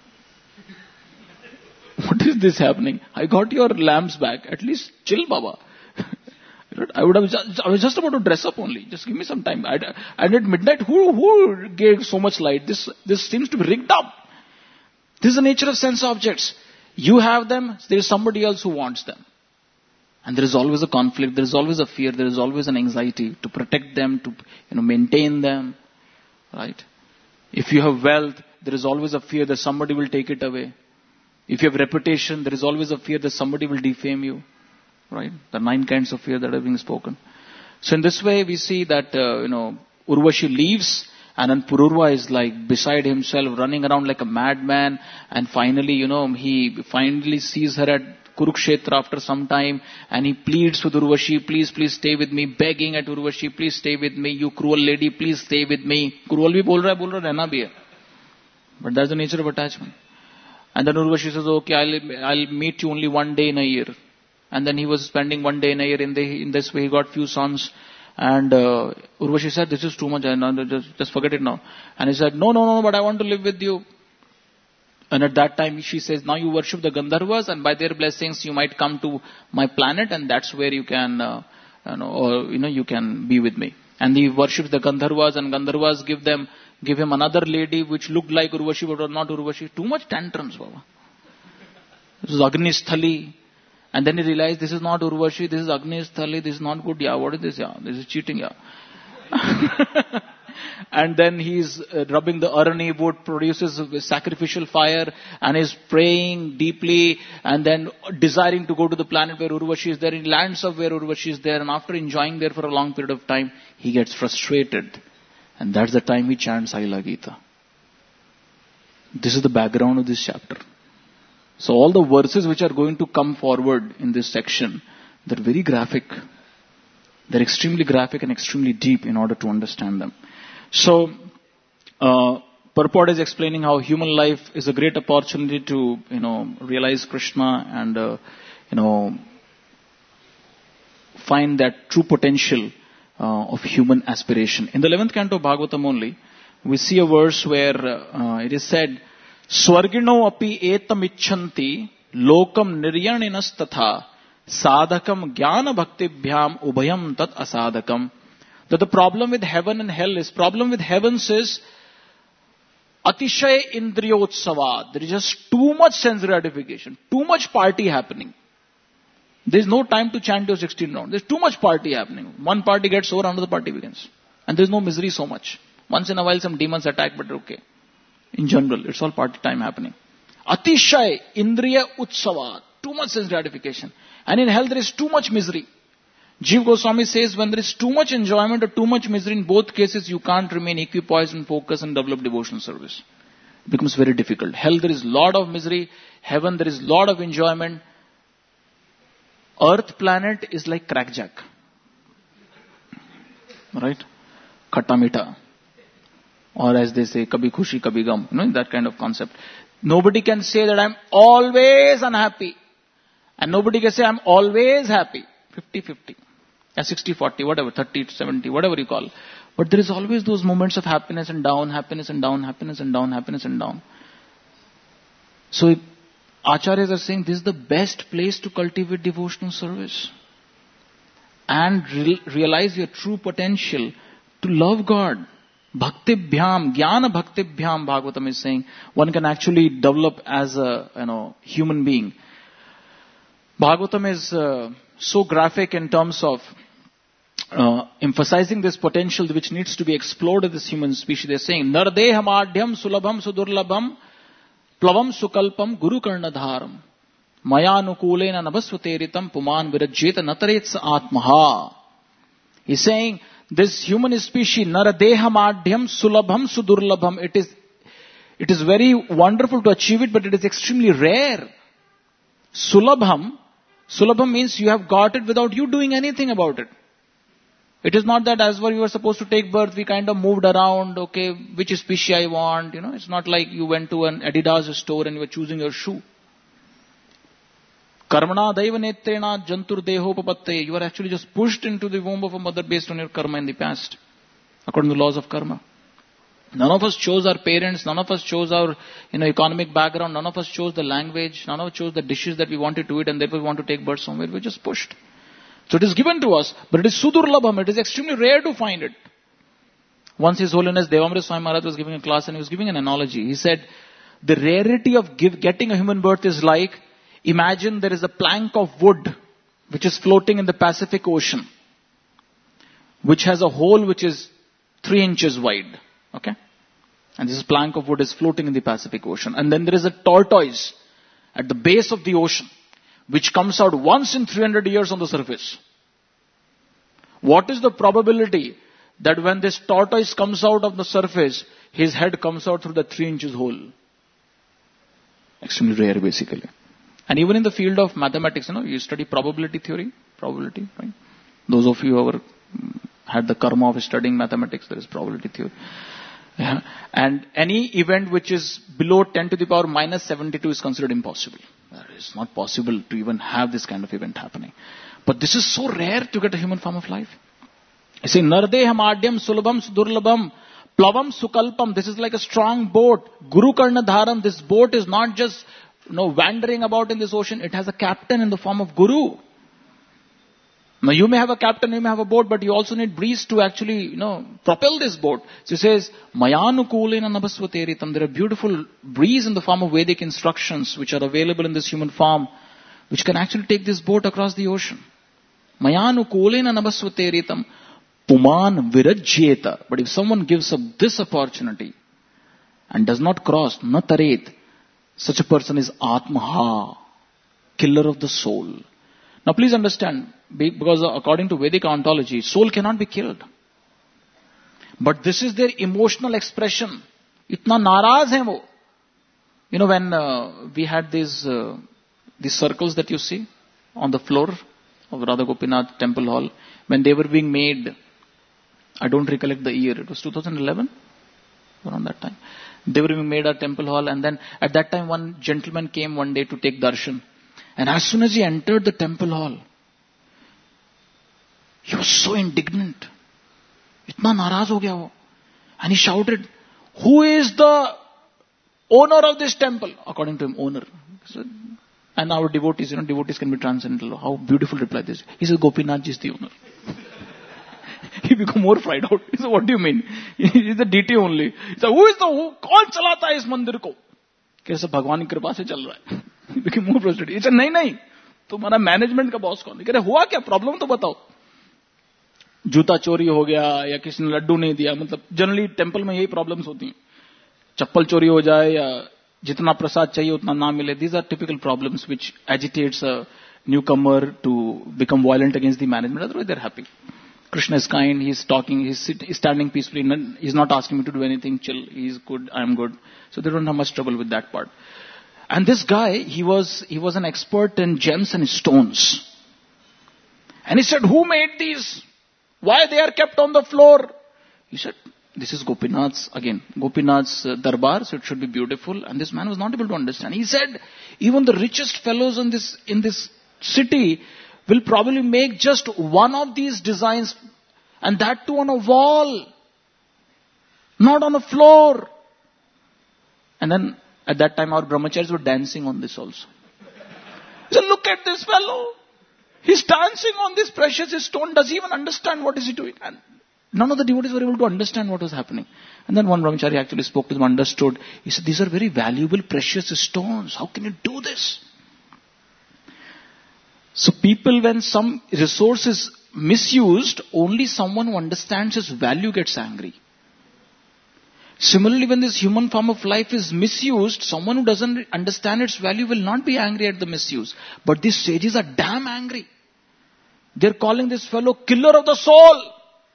What is this happening? I got your lambs back. At least chill, Baba. I would have just, I was just about to dress up only. Just give me some time. I, and at midnight, who, who gave so much light? This, this seems to be rigged up. This is the nature of sense objects. You have them, there is somebody else who wants them. And there is always a conflict, there is always a fear, there is always an anxiety to protect them, to you know maintain them. Right? If you have wealth, there is always a fear that somebody will take it away. If you have reputation, there is always a fear that somebody will defame you. Right? The nine kinds of fear that are being spoken. So in this way, we see that, uh, you know, Urvashi leaves, and then Pururva is like beside himself, running around like a madman. And finally, you know, he finally sees her at Kurukshetra after some time, and he pleads with Urvashi, please, please stay with me, begging at Urvashi, please stay with me, you cruel lady, please stay with me. Cruel bhi bol raha hai, bol raha hai, rehna bhi hai. But that's the nature of attachment. And then Urvashi says, okay, I'll, I'll meet you only one day in a year. And then he was spending one day in a year. In, the, in this way, he got few sons. And uh, Urvashi said, this is too much. Just, just forget it now. And he said, no, no, no, but I want to live with you. And at that time, she says, now you worship the Gandharvas, and by their blessings, you might come to my planet, and that's where you can, uh, you know, or, you know, you can be with me. And he worships the Gandharvas, and Gandharvas give them, give him another lady which looked like Urvashi, but was not Urvashi. Too much tantrums, Baba. This is Agni Sthali. And then he realized, this is not Urvashi, this is Agni Sthali, this is not good. Yeah, what is this? Yeah, this is cheating. Yeah. And then he's uh, rubbing the Arani wood, produces a sacrificial fire, and is praying deeply, and then desiring to go to the planet where Urvashi is there. He lands up where Urvashi is there, and after enjoying there for a long period of time, he gets frustrated. And that's the time he chants Aila Gita. This is the background of this chapter. So all the verses which are going to come forward in this section, they're very graphic. They're extremely graphic and extremely deep in order to understand them. So, uh, purport is explaining how human life is a great opportunity to, you know, realize Krishna and, uh, you know, find that true potential uh, of human aspiration. In the eleventh canto of Bhagavatam only, we see a verse where uh, it is said, Swargino api etam icchanti lokam niryaninas tatha sadhakam jnana bhaktibhyam ubhayam tat asadhakam that the problem with heaven and hell is, problem with heavens is Atishay Indriyotsava. There is just too much sense gratification, too much party happening. There is no time to chant your sixteen rounds. There is too much party happening. One party gets over, another party begins. And there is no misery so much. Once in a while some demons attack, but okay. In general, it's all party time happening. Atishay Indriya Utsava. Too much sense gratification. And in hell there is too much misery. Jiva Goswami says when there is too much enjoyment or too much misery, in both cases you can't remain equipoised and focused and develop devotional service. It becomes very difficult. Hell there is lot of misery. Heaven there is lot of enjoyment. Earth planet is like crackjack. Right? Khatta meetha. Or as they say, kabhi khushi, kabhi gum. You know, that kind of concept. Nobody can say that I'm always unhappy. And nobody can say I'm always happy. fifty-fifty. Yeah, sixty forty, whatever, thirty seventy, whatever you call. But there is always those moments of happiness and down, happiness and down, happiness and down, happiness and down. So Acharyas are saying this is the best place to cultivate devotional service. And re- realize your true potential to love God. Bhaktibhyam, Jnana Bhaktibhyam, Bhagavatam is saying, one can actually develop as a you know human being. Bhagavatam is uh, so graphic in terms of uh, emphasizing this potential which needs to be explored in this human species. They're saying, Nardeham Adhyam Sulabham Sudurlabham Plavam Sukalpam Guru Karnadharam Mayanukulena Nabasvateritam Puman Virajeta Nataretsa Atmaha. He's saying, this human species, Naradeham Adhyam Sulabham Sudurlabham, it is, it is very wonderful to achieve it, but it is extremely rare. Sulabham, Sulabham means you have got it without you doing anything about it. It is not that as well you were supposed to take birth, we kind of moved around, okay, which species I want, you know, it's not like you went to an Adidas store and you were choosing your shoe. Karmana daiva netrena jantur dehopapatte. You are actually just pushed into the womb of a mother based on your karma in the past, according to the laws of karma. None of us chose our parents, none of us chose our you know, economic background, none of us chose the language, none of us chose the dishes that we wanted to eat and therefore we want to take birth somewhere. We were just pushed. So it is given to us, but it is sudurlabham, it is extremely rare to find it. Once His Holiness Devamrita Swami Maharaj was giving a class and he was giving an analogy. He said, the rarity of give, getting a human birth is like, imagine there is a plank of wood which is floating in the Pacific Ocean, which has a hole which is three inches wide. Okay? And this plank of wood is floating in the Pacific Ocean. And then there is a tortoise at the base of the ocean, which comes out once in three hundred years on the surface. What is the probability that when this tortoise comes out of the surface, his head comes out through the three inches hole? Extremely rare, basically. And even in the field of mathematics, you know, you study probability theory, probability, right? Those of you who ever had the karma of studying mathematics, there is probability theory. Yeah. And any event which is below ten to the power minus seventy-two is considered impossible. It's not possible to even have this kind of event happening. But this is so rare to get a human form of life. You see, Nardeham Adhyam Sulabham Sudurlabham Plavam Sukalpam. This is like a strong boat. Guru Karnadharam. This boat is not just you know, wandering about in this ocean. It has a captain in the form of Guru. Now you may have a captain, you may have a boat, but you also need breeze to actually, you know, propel this boat. So he says, Mayanukulena Nabasvateritam. There are beautiful breeze in the form of Vedic instructions which are available in this human form, which can actually take this boat across the ocean. Mayanukulena Nabasvateritam Puman Virajyeta. But if someone gives up this opportunity and does not cross, Nataret, such a person is Atmaha, killer of the soul. Now please understand, because according to Vedic ontology, soul cannot be killed. But this is their emotional expression. Itna naraz hai wo. You know, when uh, we had these, uh, these circles that you see on the floor of Radha Gopinath Temple Hall, when they were being made, I don't recollect the year, it was two thousand eleven, around that time. They were being made at Temple Hall, and then at that time one gentleman came one day to take darshan. And as soon as he entered the temple hall, he was so indignant. Itna naraz ho gaya wo. And he shouted, who is the owner of this temple? According to him, owner. So, and our devotees, you know, devotees can be transcendental. How beautiful reply this. He says, Gopinath ji is the owner. He became more fried out. He said, what do you mean? He's the D T only. He said, who is the, who, कौन चलाता है इस मंदिर को? कैसे भगवान की कृपा से चल रहा है. He became more frustrated. He said, नहीं नहीं, तुम्हारा मैनेजमेंट का बॉस कौन है? कह रहे, हुआ क्या, प्रॉब्लम तो बताओ. जूता चोरी हो गया या किसी ने लड्डू नहीं दिया. मतलब जनरली टेंपल में यही प्रॉब्लम्स होती हैं. चप्पल चोरी हो जाए या जितना प्रसाद चाहिए उतना ना मिले. These are typical problems which agitates a newcomer to become violent against the management. Otherwise they're happy. Krishna is kind, he's talking, he's, sit, he's standing peacefully, he's not asking me to do anything, chill, he's good, I'm good. So they don't have much trouble with that part. And this guy, he was, he was an expert in gems and stones. And he said, who made these? Why they are kept on the floor? He said, this is Gopinath's, again, Gopinath's uh, darbar, so it should be beautiful. And this man was not able to understand. He said, even the richest fellows in this, in this city will probably make just one of these designs, and that too on a wall, not on a floor. And then at that time our brahmacharis were dancing on this also. He said, look at this fellow. He's dancing on this precious stone. Does he even understand what is he doing? And none of the devotees were able to understand what was happening. And then one brahmachari actually spoke to them, understood. He said, these are very valuable, precious stones. How can you do this? So people, when some resource is misused, only someone who understands its value gets angry. Similarly, when this human form of life is misused, someone who doesn't understand its value will not be angry at the misuse. But these sages are damn angry. They're calling this fellow killer of the soul.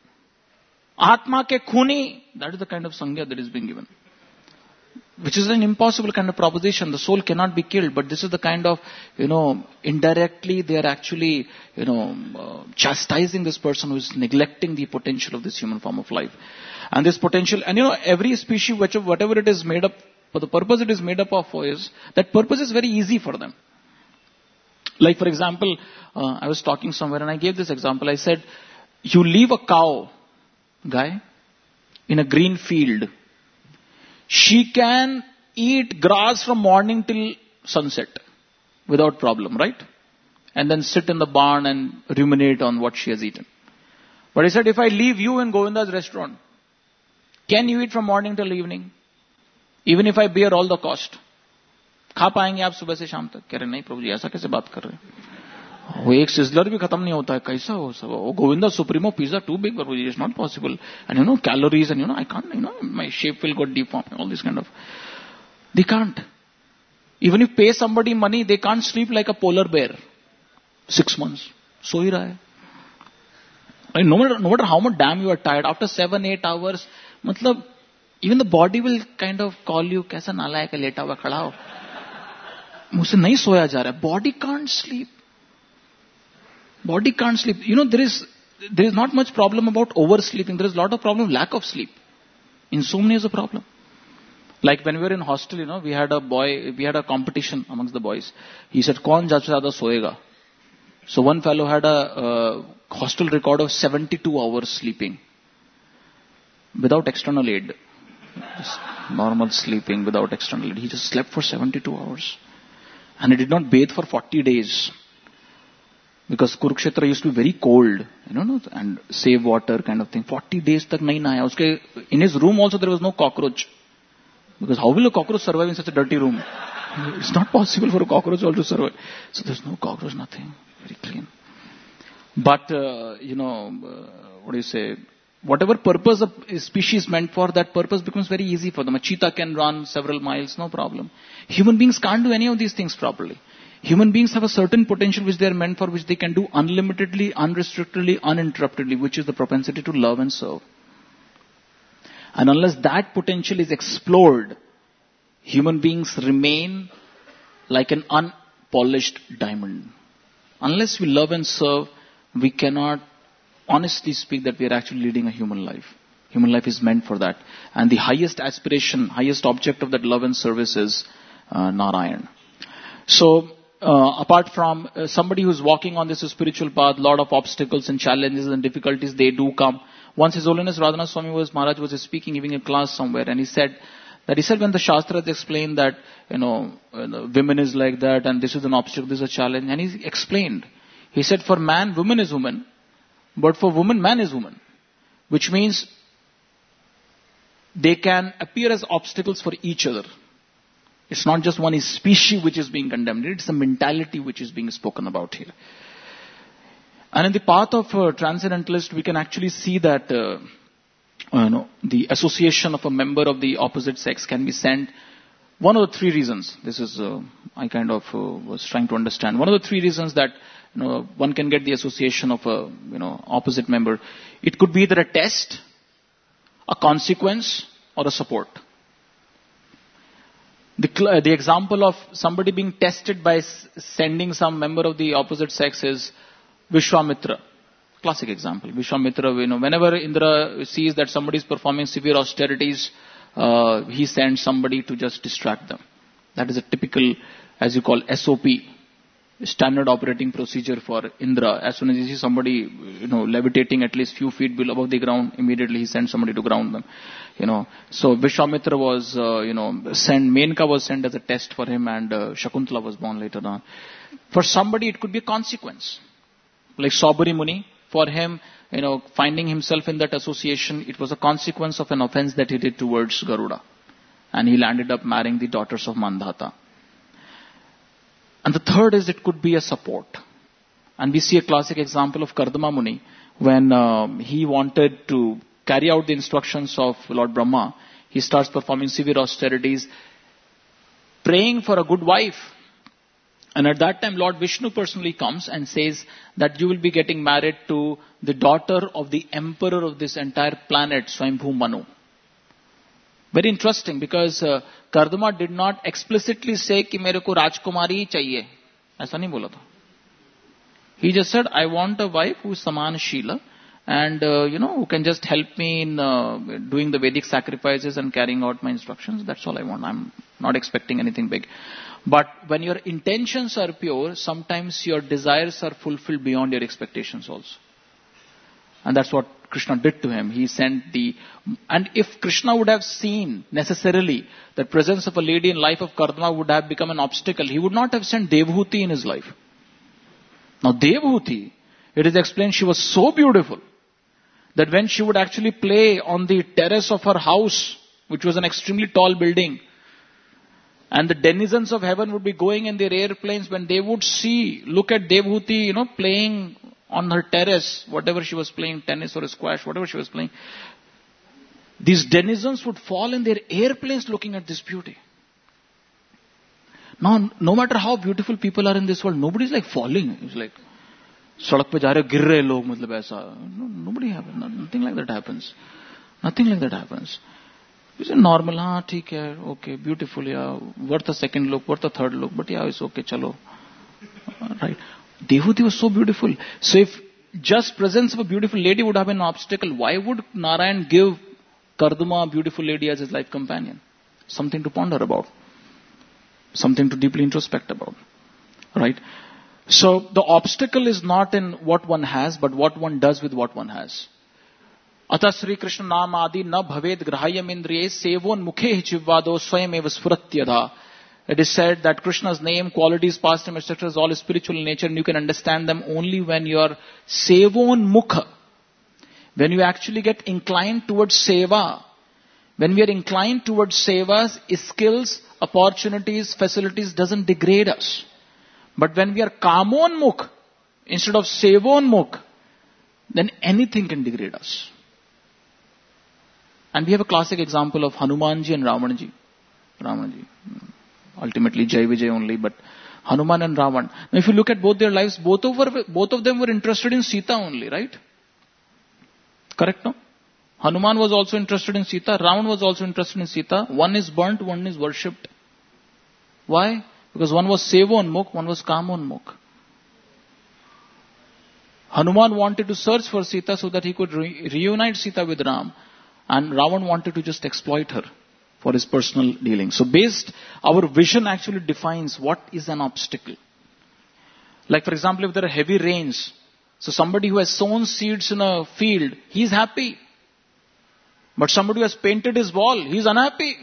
Atma ke khuni. That is the kind of sangya that is being given. Which is an impossible kind of proposition. The soul cannot be killed. But this is the kind of, you know, indirectly they are actually, you know, uh, chastising this person who is neglecting the potential of this human form of life. And this potential, and you know, every species, whichever, whatever it is made up, for the purpose it is made up of is, that purpose is very easy for them. Like for example, uh, I was talking somewhere and I gave this example. I said, you leave a cow, guy, in a green field. She can eat grass from morning till sunset without problem, right? And then sit in the barn and ruminate on what she has eaten. But I said, if I leave you in Govinda's restaurant, can you eat from morning till evening? Even if I bear all the cost. खा पाएंगे आप सुबह से शाम तक? कह रहे नहीं प्रभु जी, ऐसा कैसे बात कर रहे हैं? वो एक सिजलर भी खत्म नहीं होता है, कैसा हो सब? वो Govinda supremo pizza too big Prabhu ji, it's not possible. And you know calories and you know I can't, you know my shape will get deformed. All this kind of, they can't. Even if you pay somebody money, they can't sleep like a polar bear. Six months, सो ही रहा है. And no matter no matter how much damn you are tired, after seven eight hours, मतलब even the body will kind of call you, कैसा नालायक है लेटा हुआ खड़ा हो, मुझसे नहीं सोया जा रहा है. Body can't sleep. Body can't sleep. You know, there is there is not much problem about oversleeping. There is a lot of problem lack of sleep. Insomnia is a problem. Like when we were in hostel, you know, we had a boy, we had a competition amongst the boys. He said, "Kaun ज़्यादा से ज़्यादा सोएगा?" So one fellow had a uh, hostel record of seventy-two hours sleeping without external aid. Just normal sleeping without external aid. He just slept for seventy-two hours. And he did not bathe for forty days. Because Kurukshetra used to be very cold, you know, and save water kind of thing. forty days tak nahi nahaya. Uske, in his room also there was no cockroach. Because how will a cockroach survive in such a dirty room? It's not possible for a cockroach also to survive. So there's no cockroach, nothing. Very clean. But, uh, you know, uh, what do you say? Whatever purpose a species meant for, that purpose becomes very easy for them. A cheetah can run several miles, no problem. Human beings can't do any of these things properly. Human beings have a certain potential which they are meant for, which they can do unlimitedly, unrestrictedly, uninterruptedly, which is the propensity to love and serve. And unless that potential is explored, human beings remain like an unpolished diamond. Unless we love and serve, we cannot honestly speak that we are actually leading a human life. Human life is meant for that. And the highest aspiration, highest object of that love and service is uh, Narayan. So, uh, apart from uh, somebody who's walking on this spiritual path, lot of obstacles and challenges and difficulties, they do come. Once His Holiness Radhanath Swami was, Maharaj was speaking, giving a class somewhere, and he said, that he said when the Shastras explained that, you know, you know, women is like that, and this is an obstacle, this is a challenge, and he explained. He said, for man, woman is woman, but for woman, man is woman. which means they can appear as obstacles for each other. It's not just one species which is being condemned. It's a mentality which is being spoken about here. And in the path of a transcendentalist, we can actually see that uh, uh, no, the association of a member of the opposite sex can be sent. One of the three reasons, this is, uh, I kind of uh, was trying to understand. One of the three reasons that you know, one can get the association of a you know, opposite member. It could be either a test, a consequence, or a support. The, uh, the example of somebody being tested by s- sending some member of the opposite sex is Vishwamitra. Classic example. Vishwamitra, you know, whenever Indra sees that somebody is performing severe austerities, uh, he sends somebody to just distract them. That is a typical, as you call, S O P, standard operating procedure for Indra. As soon as you see somebody, you know, levitating at least few feet below above the ground, immediately he sends somebody to ground them. You know, so Vishwamitra was, uh, you know, sent, Menka was sent as a test for him, and uh, Shakuntala was born later on. For somebody, it could be a consequence. Like Saubari Muni, for him, you know, finding himself in that association, it was a consequence of an offense that he did towards Garuda. And he landed up marrying the daughters of Mandhata. And the third is it could be a support. And we see a classic example of Kardama Muni, when um, he wanted to carry out the instructions of Lord Brahma. He starts performing severe austerities, praying for a good wife. And at that time, Lord Vishnu personally comes and says that you will be getting married to the daughter of the emperor of this entire planet, Swayambhu Manu. Very interesting, because uh, Kardama did not explicitly say कि मेरे को राजकुमारी ही चाहिए. ऐसा नहीं बोला था. He just said, I want a wife who is Saman Sheela and, uh, you know, who can just help me in uh, doing the Vedic sacrifices and carrying out my instructions. That's all I want. I'm not expecting anything big. But when your intentions are pure, sometimes your desires are fulfilled beyond your expectations also. And that's what Krishna did to him. He sent the... And if Krishna would have seen necessarily the presence of a lady in life of Kardama would have become an obstacle, he would not have sent Devhuti in his life. Now Devhuti, it is explained she was so beautiful that when she would actually play on the terrace of her house, which was an extremely tall building, and the denizens of heaven would be going in their airplanes, when they would see, look at Devhuti, you know, playing on her terrace, whatever she was playing, tennis or squash, whatever she was playing, these denizens would fall in their airplanes looking at this beauty. Now, no matter how beautiful people are in this world, nobody is like falling. It's like, sadak pe ja rahe, gir rahe log, matlab aisa. No, nobody happens. Nothing like that happens. Nothing like that happens. It's a normal, haan, theek hai, okay, beautiful, yeah, worth a second look, worth a third look, but yeah, it's okay, chalo. Right. Devhuti was so beautiful. So if just presence of a beautiful lady would have been an obstacle, why would Narayan give Kardama, a beautiful lady, as his life companion? Something to ponder about. Something to deeply introspect about. Right? So the obstacle is not in what one has, but what one does with what one has. Ata Sri Krishna Naam Adi na bhaved grahayam indriye sevon mukhe chivvado swayam eva spuratyadha. It is said that Krishna's name, qualities, pastime, et cetera is all spiritual in nature, and you can understand them only when you are sevon mukha. When you actually get inclined towards seva. When we are inclined towards sevas, skills, opportunities, facilities doesn't degrade us. But when we are kamon mukh, instead of sevon mukh, then anything can degrade us. And we have a classic example of Hanumanji and Ravanji. Ravanji. Ultimately Jai Vijay only, but Hanuman and Ravan. Now if you look at both their lives, both of, were, both of them were interested in Sita only, right? Correct, no? Hanuman was also interested in Sita. Ravan was also interested in Sita. One is burnt, one is worshipped. Why? Because one was Sevonmukh, one was Kamonmukh. Hanuman wanted to search for Sita so that he could re- reunite Sita with Ram. And Ravan wanted to just exploit her for his personal dealings. So based, our vision actually defines what is an obstacle. Like for example, if there are heavy rains, so somebody who has sown seeds in a field, he's happy. But somebody who has painted his wall, he's unhappy.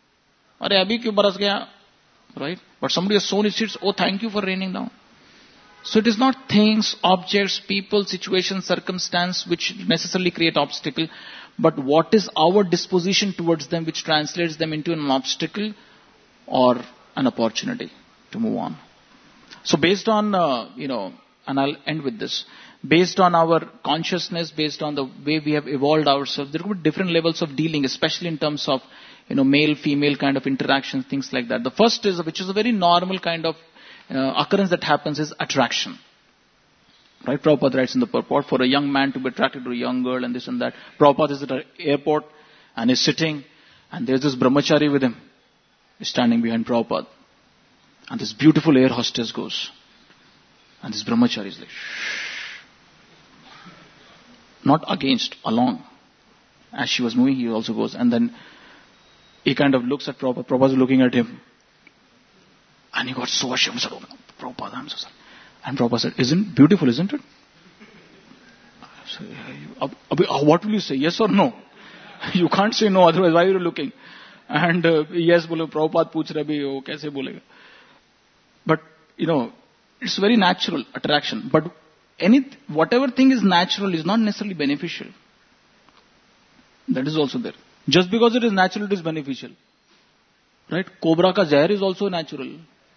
Arey abhi kyun baras gaya? Right? But somebody has sown his seeds, oh thank you for raining down. So it is not things, objects, people, situations, circumstance which necessarily create obstacle, but what is our disposition towards them which translates them into an obstacle or an opportunity to move on. So based on, uh, you know, and I'll end with this, based on our consciousness, based on the way we have evolved ourselves, there could be different levels of dealing, especially in terms of, you know, male, female kind of interactions, things like that. The first is, which is a very normal kind of uh, occurrence that happens, is attraction. Right? Prabhupada writes in the purport, for a young man to be attracted to a young girl and this and that. Prabhupada is at an airport and is sitting, and there's this brahmachari with him. He's standing behind Prabhupada. And this beautiful air hostess goes. And this brahmachari is like, shh. Not against, along. As she was moving, he also goes. And then he kind of looks at Prabhupada. Prabhupada is looking at him. And he got so ashamed. He said, oh, Prabhupada, I'm so sorry. And Prabhupada said, isn't beautiful, isn't it? So, what will you say? Yes or no? You can't say no, otherwise why are you looking? And uh, yes, bolo, Prabhupada pooch rahe bhi, oh, kaise bolega? But, you know, it's very natural attraction. But any, whatever thing is natural is not necessarily beneficial. That is also there. Just because it is natural, it is beneficial. Right? Cobra ka zahar is also natural.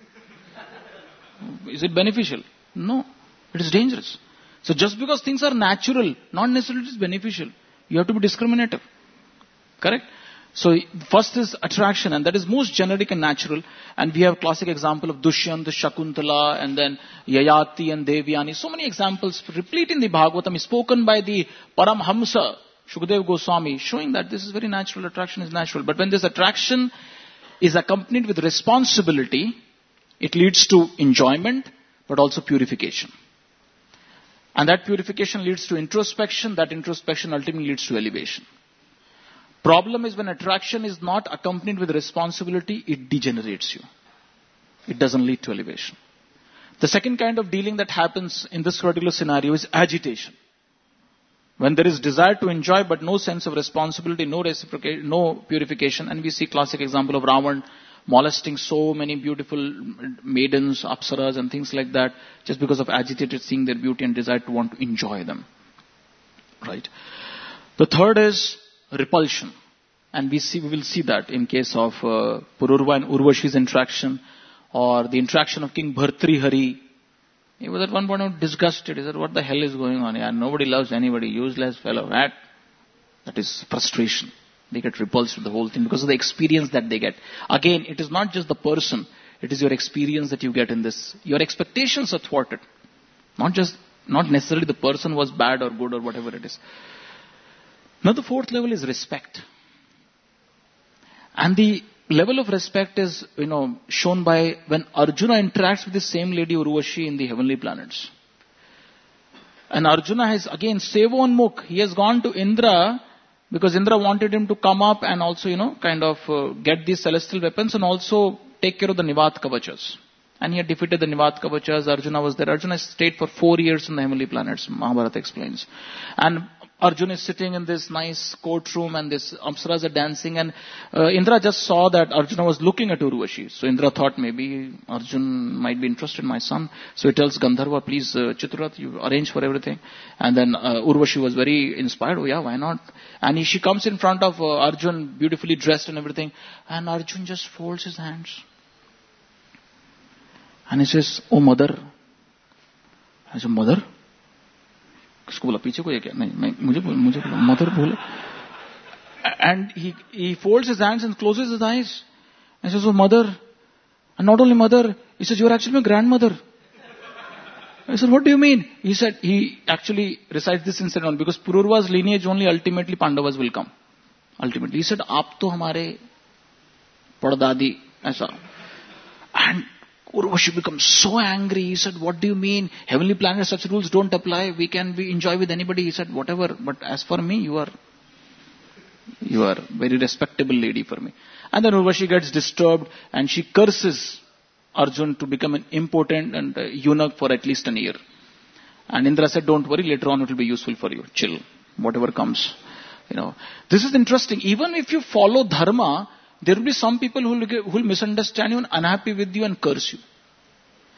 Is it beneficial? No. It is dangerous. So just because things are natural, not necessarily it is beneficial. You have to be discriminative. Correct? So first is attraction, and that is most generic and natural. And we have classic example of Dushyant, Shakuntala, and then Yayati and Devyani. So many examples replete in the Bhagavatam, spoken by the Paramhamsa, Shukadeva Goswami, showing that this is very natural, attraction is natural. But when this attraction is accompanied with responsibility, it leads to enjoyment, but also purification. And that purification leads to introspection, that introspection ultimately leads to elevation. Problem is when attraction is not accompanied with responsibility, it degenerates you. It doesn't lead to elevation. The second kind of dealing that happens in this particular scenario is agitation. When there is desire to enjoy but no sense of responsibility, no reciprocation, no purification, and we see classic example of Ravan molesting so many beautiful maidens, apsaras and things like that, just because of agitated seeing their beauty and desire to want to enjoy them. Right? The third is repulsion. And we see, we will see that in case of uh, Pururva and Urvashi's interaction, or the interaction of King Bhartrihari. He was at one point disgusted. He said, what the hell is going on here? Nobody loves anybody, useless fellow. That, that is frustration. They get repulsed with the whole thing because of the experience that they get. Again, it is not just the person, it is your experience that you get in this. Your expectations are thwarted. Not just, not necessarily the person was bad or good or whatever it is. Now the fourth level is respect. And the level of respect is, you know, shown by when Arjuna interacts with the same lady Urvashi in the heavenly planets. And Arjuna has, again, Sevonmukh. He has gone to Indra because Indra wanted him to come up and also, you know, kind of uh, get these celestial weapons and also take care of the Nivat Kavachas. And he had defeated the Nivat Kavachas. Arjuna was there. Arjuna stayed for four years in the heavenly planets, Mahabharata explains. And Arjuna is sitting in this nice courtroom and this Apsaras are dancing, and uh, Indra just saw that Arjuna was looking at Urvashi. So Indra thought maybe Arjuna might be interested in my son. So he tells Gandharva, please uh, Chitrath, you arrange for everything. And then uh, Urvashi was very inspired. Oh yeah, why not? And he, she comes in front of uh, Arjuna, beautifully dressed and everything. And Arjuna just folds his hands. And he says, oh mother. I said, mother? किसको बोला पीछे को ये क्या नहीं मैं मुझे मुझे mother बोले and he he folds his hands and closes his eyes and says, oh mother. And not only mother, he says, you're actually my grandmother. I said, what do you mean? He said, he actually recites this incident because Pururva's lineage only ultimately Pandavas will come. Ultimately. He said, aap to hamare padadadi aisa. And Urvashi becomes so angry. He said, what do you mean? Heavenly planets, such rules don't apply. We can be enjoy with anybody. He said, whatever. But as for me, you are, you are very respectable lady for me. And then Urvashi gets disturbed and she curses Arjun to become an impotent and uh, eunuch for at least an year. And Indra said, don't worry, later on it will be useful for you. Chill. Whatever comes. You know, this is interesting. Even if you follow dharma, there will be some people who will, who will misunderstand you and unhappy with you and curse you.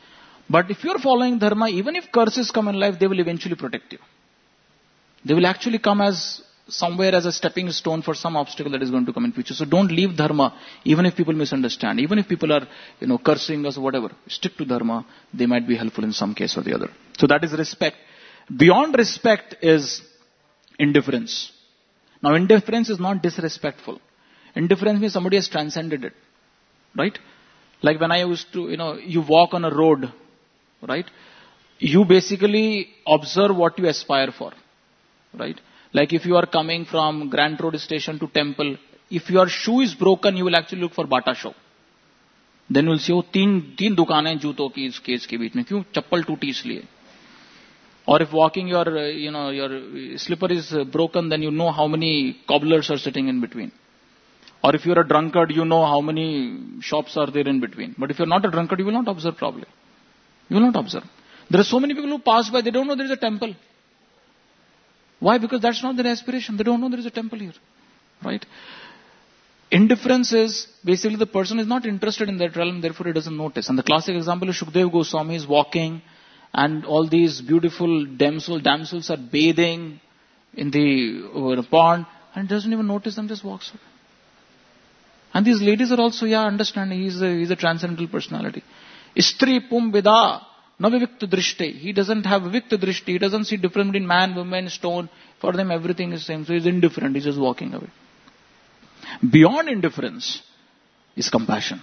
But if you're following dharma, even if curses come in life, they will eventually protect you. They will actually come as somewhere as a stepping stone for some obstacle that is going to come in future. So don't leave dharma, even if people misunderstand, even if people are, you know, cursing us or whatever. Stick to dharma. They might be helpful in some case or the other. So that is respect. Beyond respect is indifference. Now indifference is not disrespectful. Indifference means somebody has transcended it. Right? Like when I used to, you know, you walk on a road, right? You basically observe what you aspire for. Right? Like if you are coming from Grand Road Station to Temple, if your shoe is broken, you will actually look for Bata Show. Then you will see, oh, तीन तीन दुकानें जूतों की इस case के बीच में क्यों चप्पल टूटी इसलिए. Or if walking your, uh, you know, your slipper is uh, broken, then you know how many cobblers are sitting in between. Or if you're a drunkard, you know how many shops are there in between. But if you're not a drunkard, you will not observe probably. You will not observe. There are so many people who pass by, they don't know there is a temple. Why? Because that's not their aspiration. They don't know there is a temple here. Right? Indifference is basically the person is not interested in that realm, therefore he doesn't notice. And the classic example is Shukdev Goswami is walking and all these beautiful damsel, damsels are bathing in the, over a pond and doesn't even notice them, just walks away. And these ladies are also, yeah, understanding. He's a, he's a transcendental personality. Istri pum vida navivikta drishti. He doesn't have vikta drishti. He doesn't see difference between man, woman, stone. For them everything is same. So he's indifferent. He's just walking away. Beyond indifference is compassion.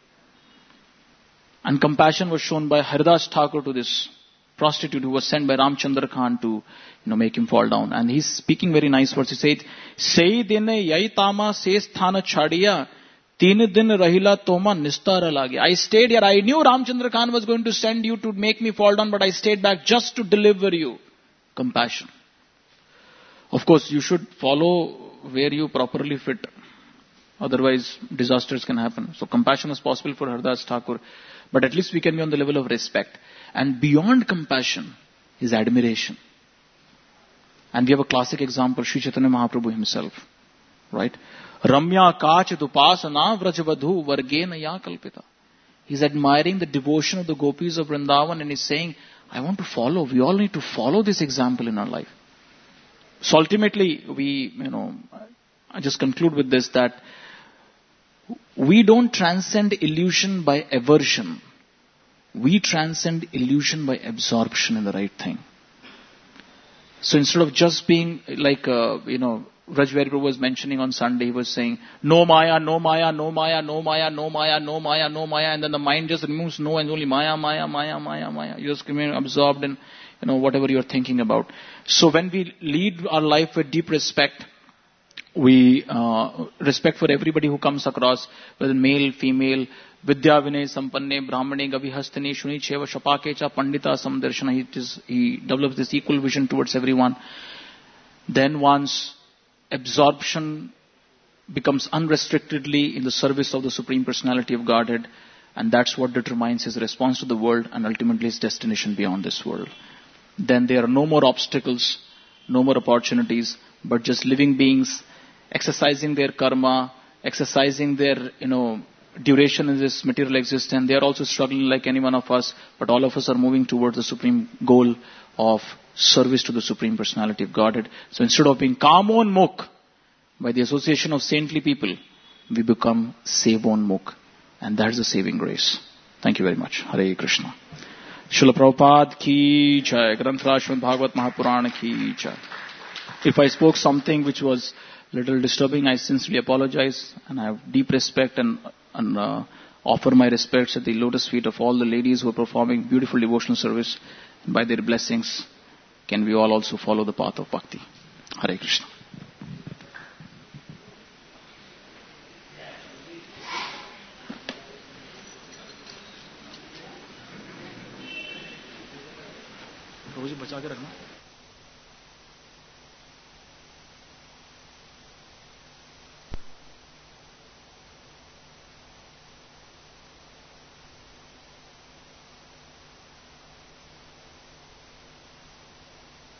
And compassion was shown by Haridas Thakur to this prostitute who was sent by Ramchandra Khan to, you know, make him fall down. And he's speaking very nice words. He said, "Sei dine yai tama se sthana chadiya, teen din rahila toma nistara lagi." I stayed here. I knew Ramchandra Khan was going to send you to make me fall down, but I stayed back just to deliver you. Compassion. Of course, you should follow where you properly fit. Otherwise, disasters can happen. So compassion is possible for Haridas Thakur. But at least we can be on the level of respect. And beyond compassion is admiration. And we have a classic example, Sri Chaitanya Mahaprabhu himself. Right? Ramya kach dupasana vrajavadhu vargena ya kalpita. He's admiring the devotion of the gopis of Vrindavan and he's saying, I want to follow. We all need to follow this example in our life. So ultimately, we, you know, I just conclude with this, that we don't transcend illusion by aversion. We transcend illusion by absorption in the right thing. So instead of just being like, uh, you know, Rajvari Prabhu was mentioning on Sunday, he was saying, no Maya, no Maya, no Maya, no Maya, no Maya, no Maya, no Maya, and then the mind just removes no and only Maya, Maya, Maya, Maya, Maya. You're just becoming absorbed in, you know, whatever you're thinking about. So when we lead our life with deep respect, we uh, respect for everybody who comes across, whether male, female, Vidya Vinay, Sampanne, Brahmane, Gavi Hastani, Shuni Cheva, Shapakecha, Pandita, Samdarshana. He, is, he develops this equal vision towards everyone. Then one's absorption becomes unrestrictedly in the service of the Supreme Personality of Godhead. And that's what determines his response to the world and ultimately his destination beyond this world. Then there are no more obstacles, no more opportunities, but just living beings exercising their karma, exercising their, you know, duration in this material existence. They are also struggling like any one of us, but all of us are moving towards the supreme goal of service to the Supreme Personality of Godhead. So instead of being Kamon Mukh, by the association of saintly people, we become Sevon Mukh. And that is the saving grace. Thank you very much. Hare Krishna. Srila Prabhupada ki jai. Granthra Srimad Bhagavad Mahapurana ki jai. If I spoke something which was little disturbing, I sincerely apologize, and I have deep respect and, and uh, offer my respects at the lotus feet of all the ladies who are performing beautiful devotional service. And by their blessings, can we all also follow the path of bhakti. Hare Krishna. बचा के रखना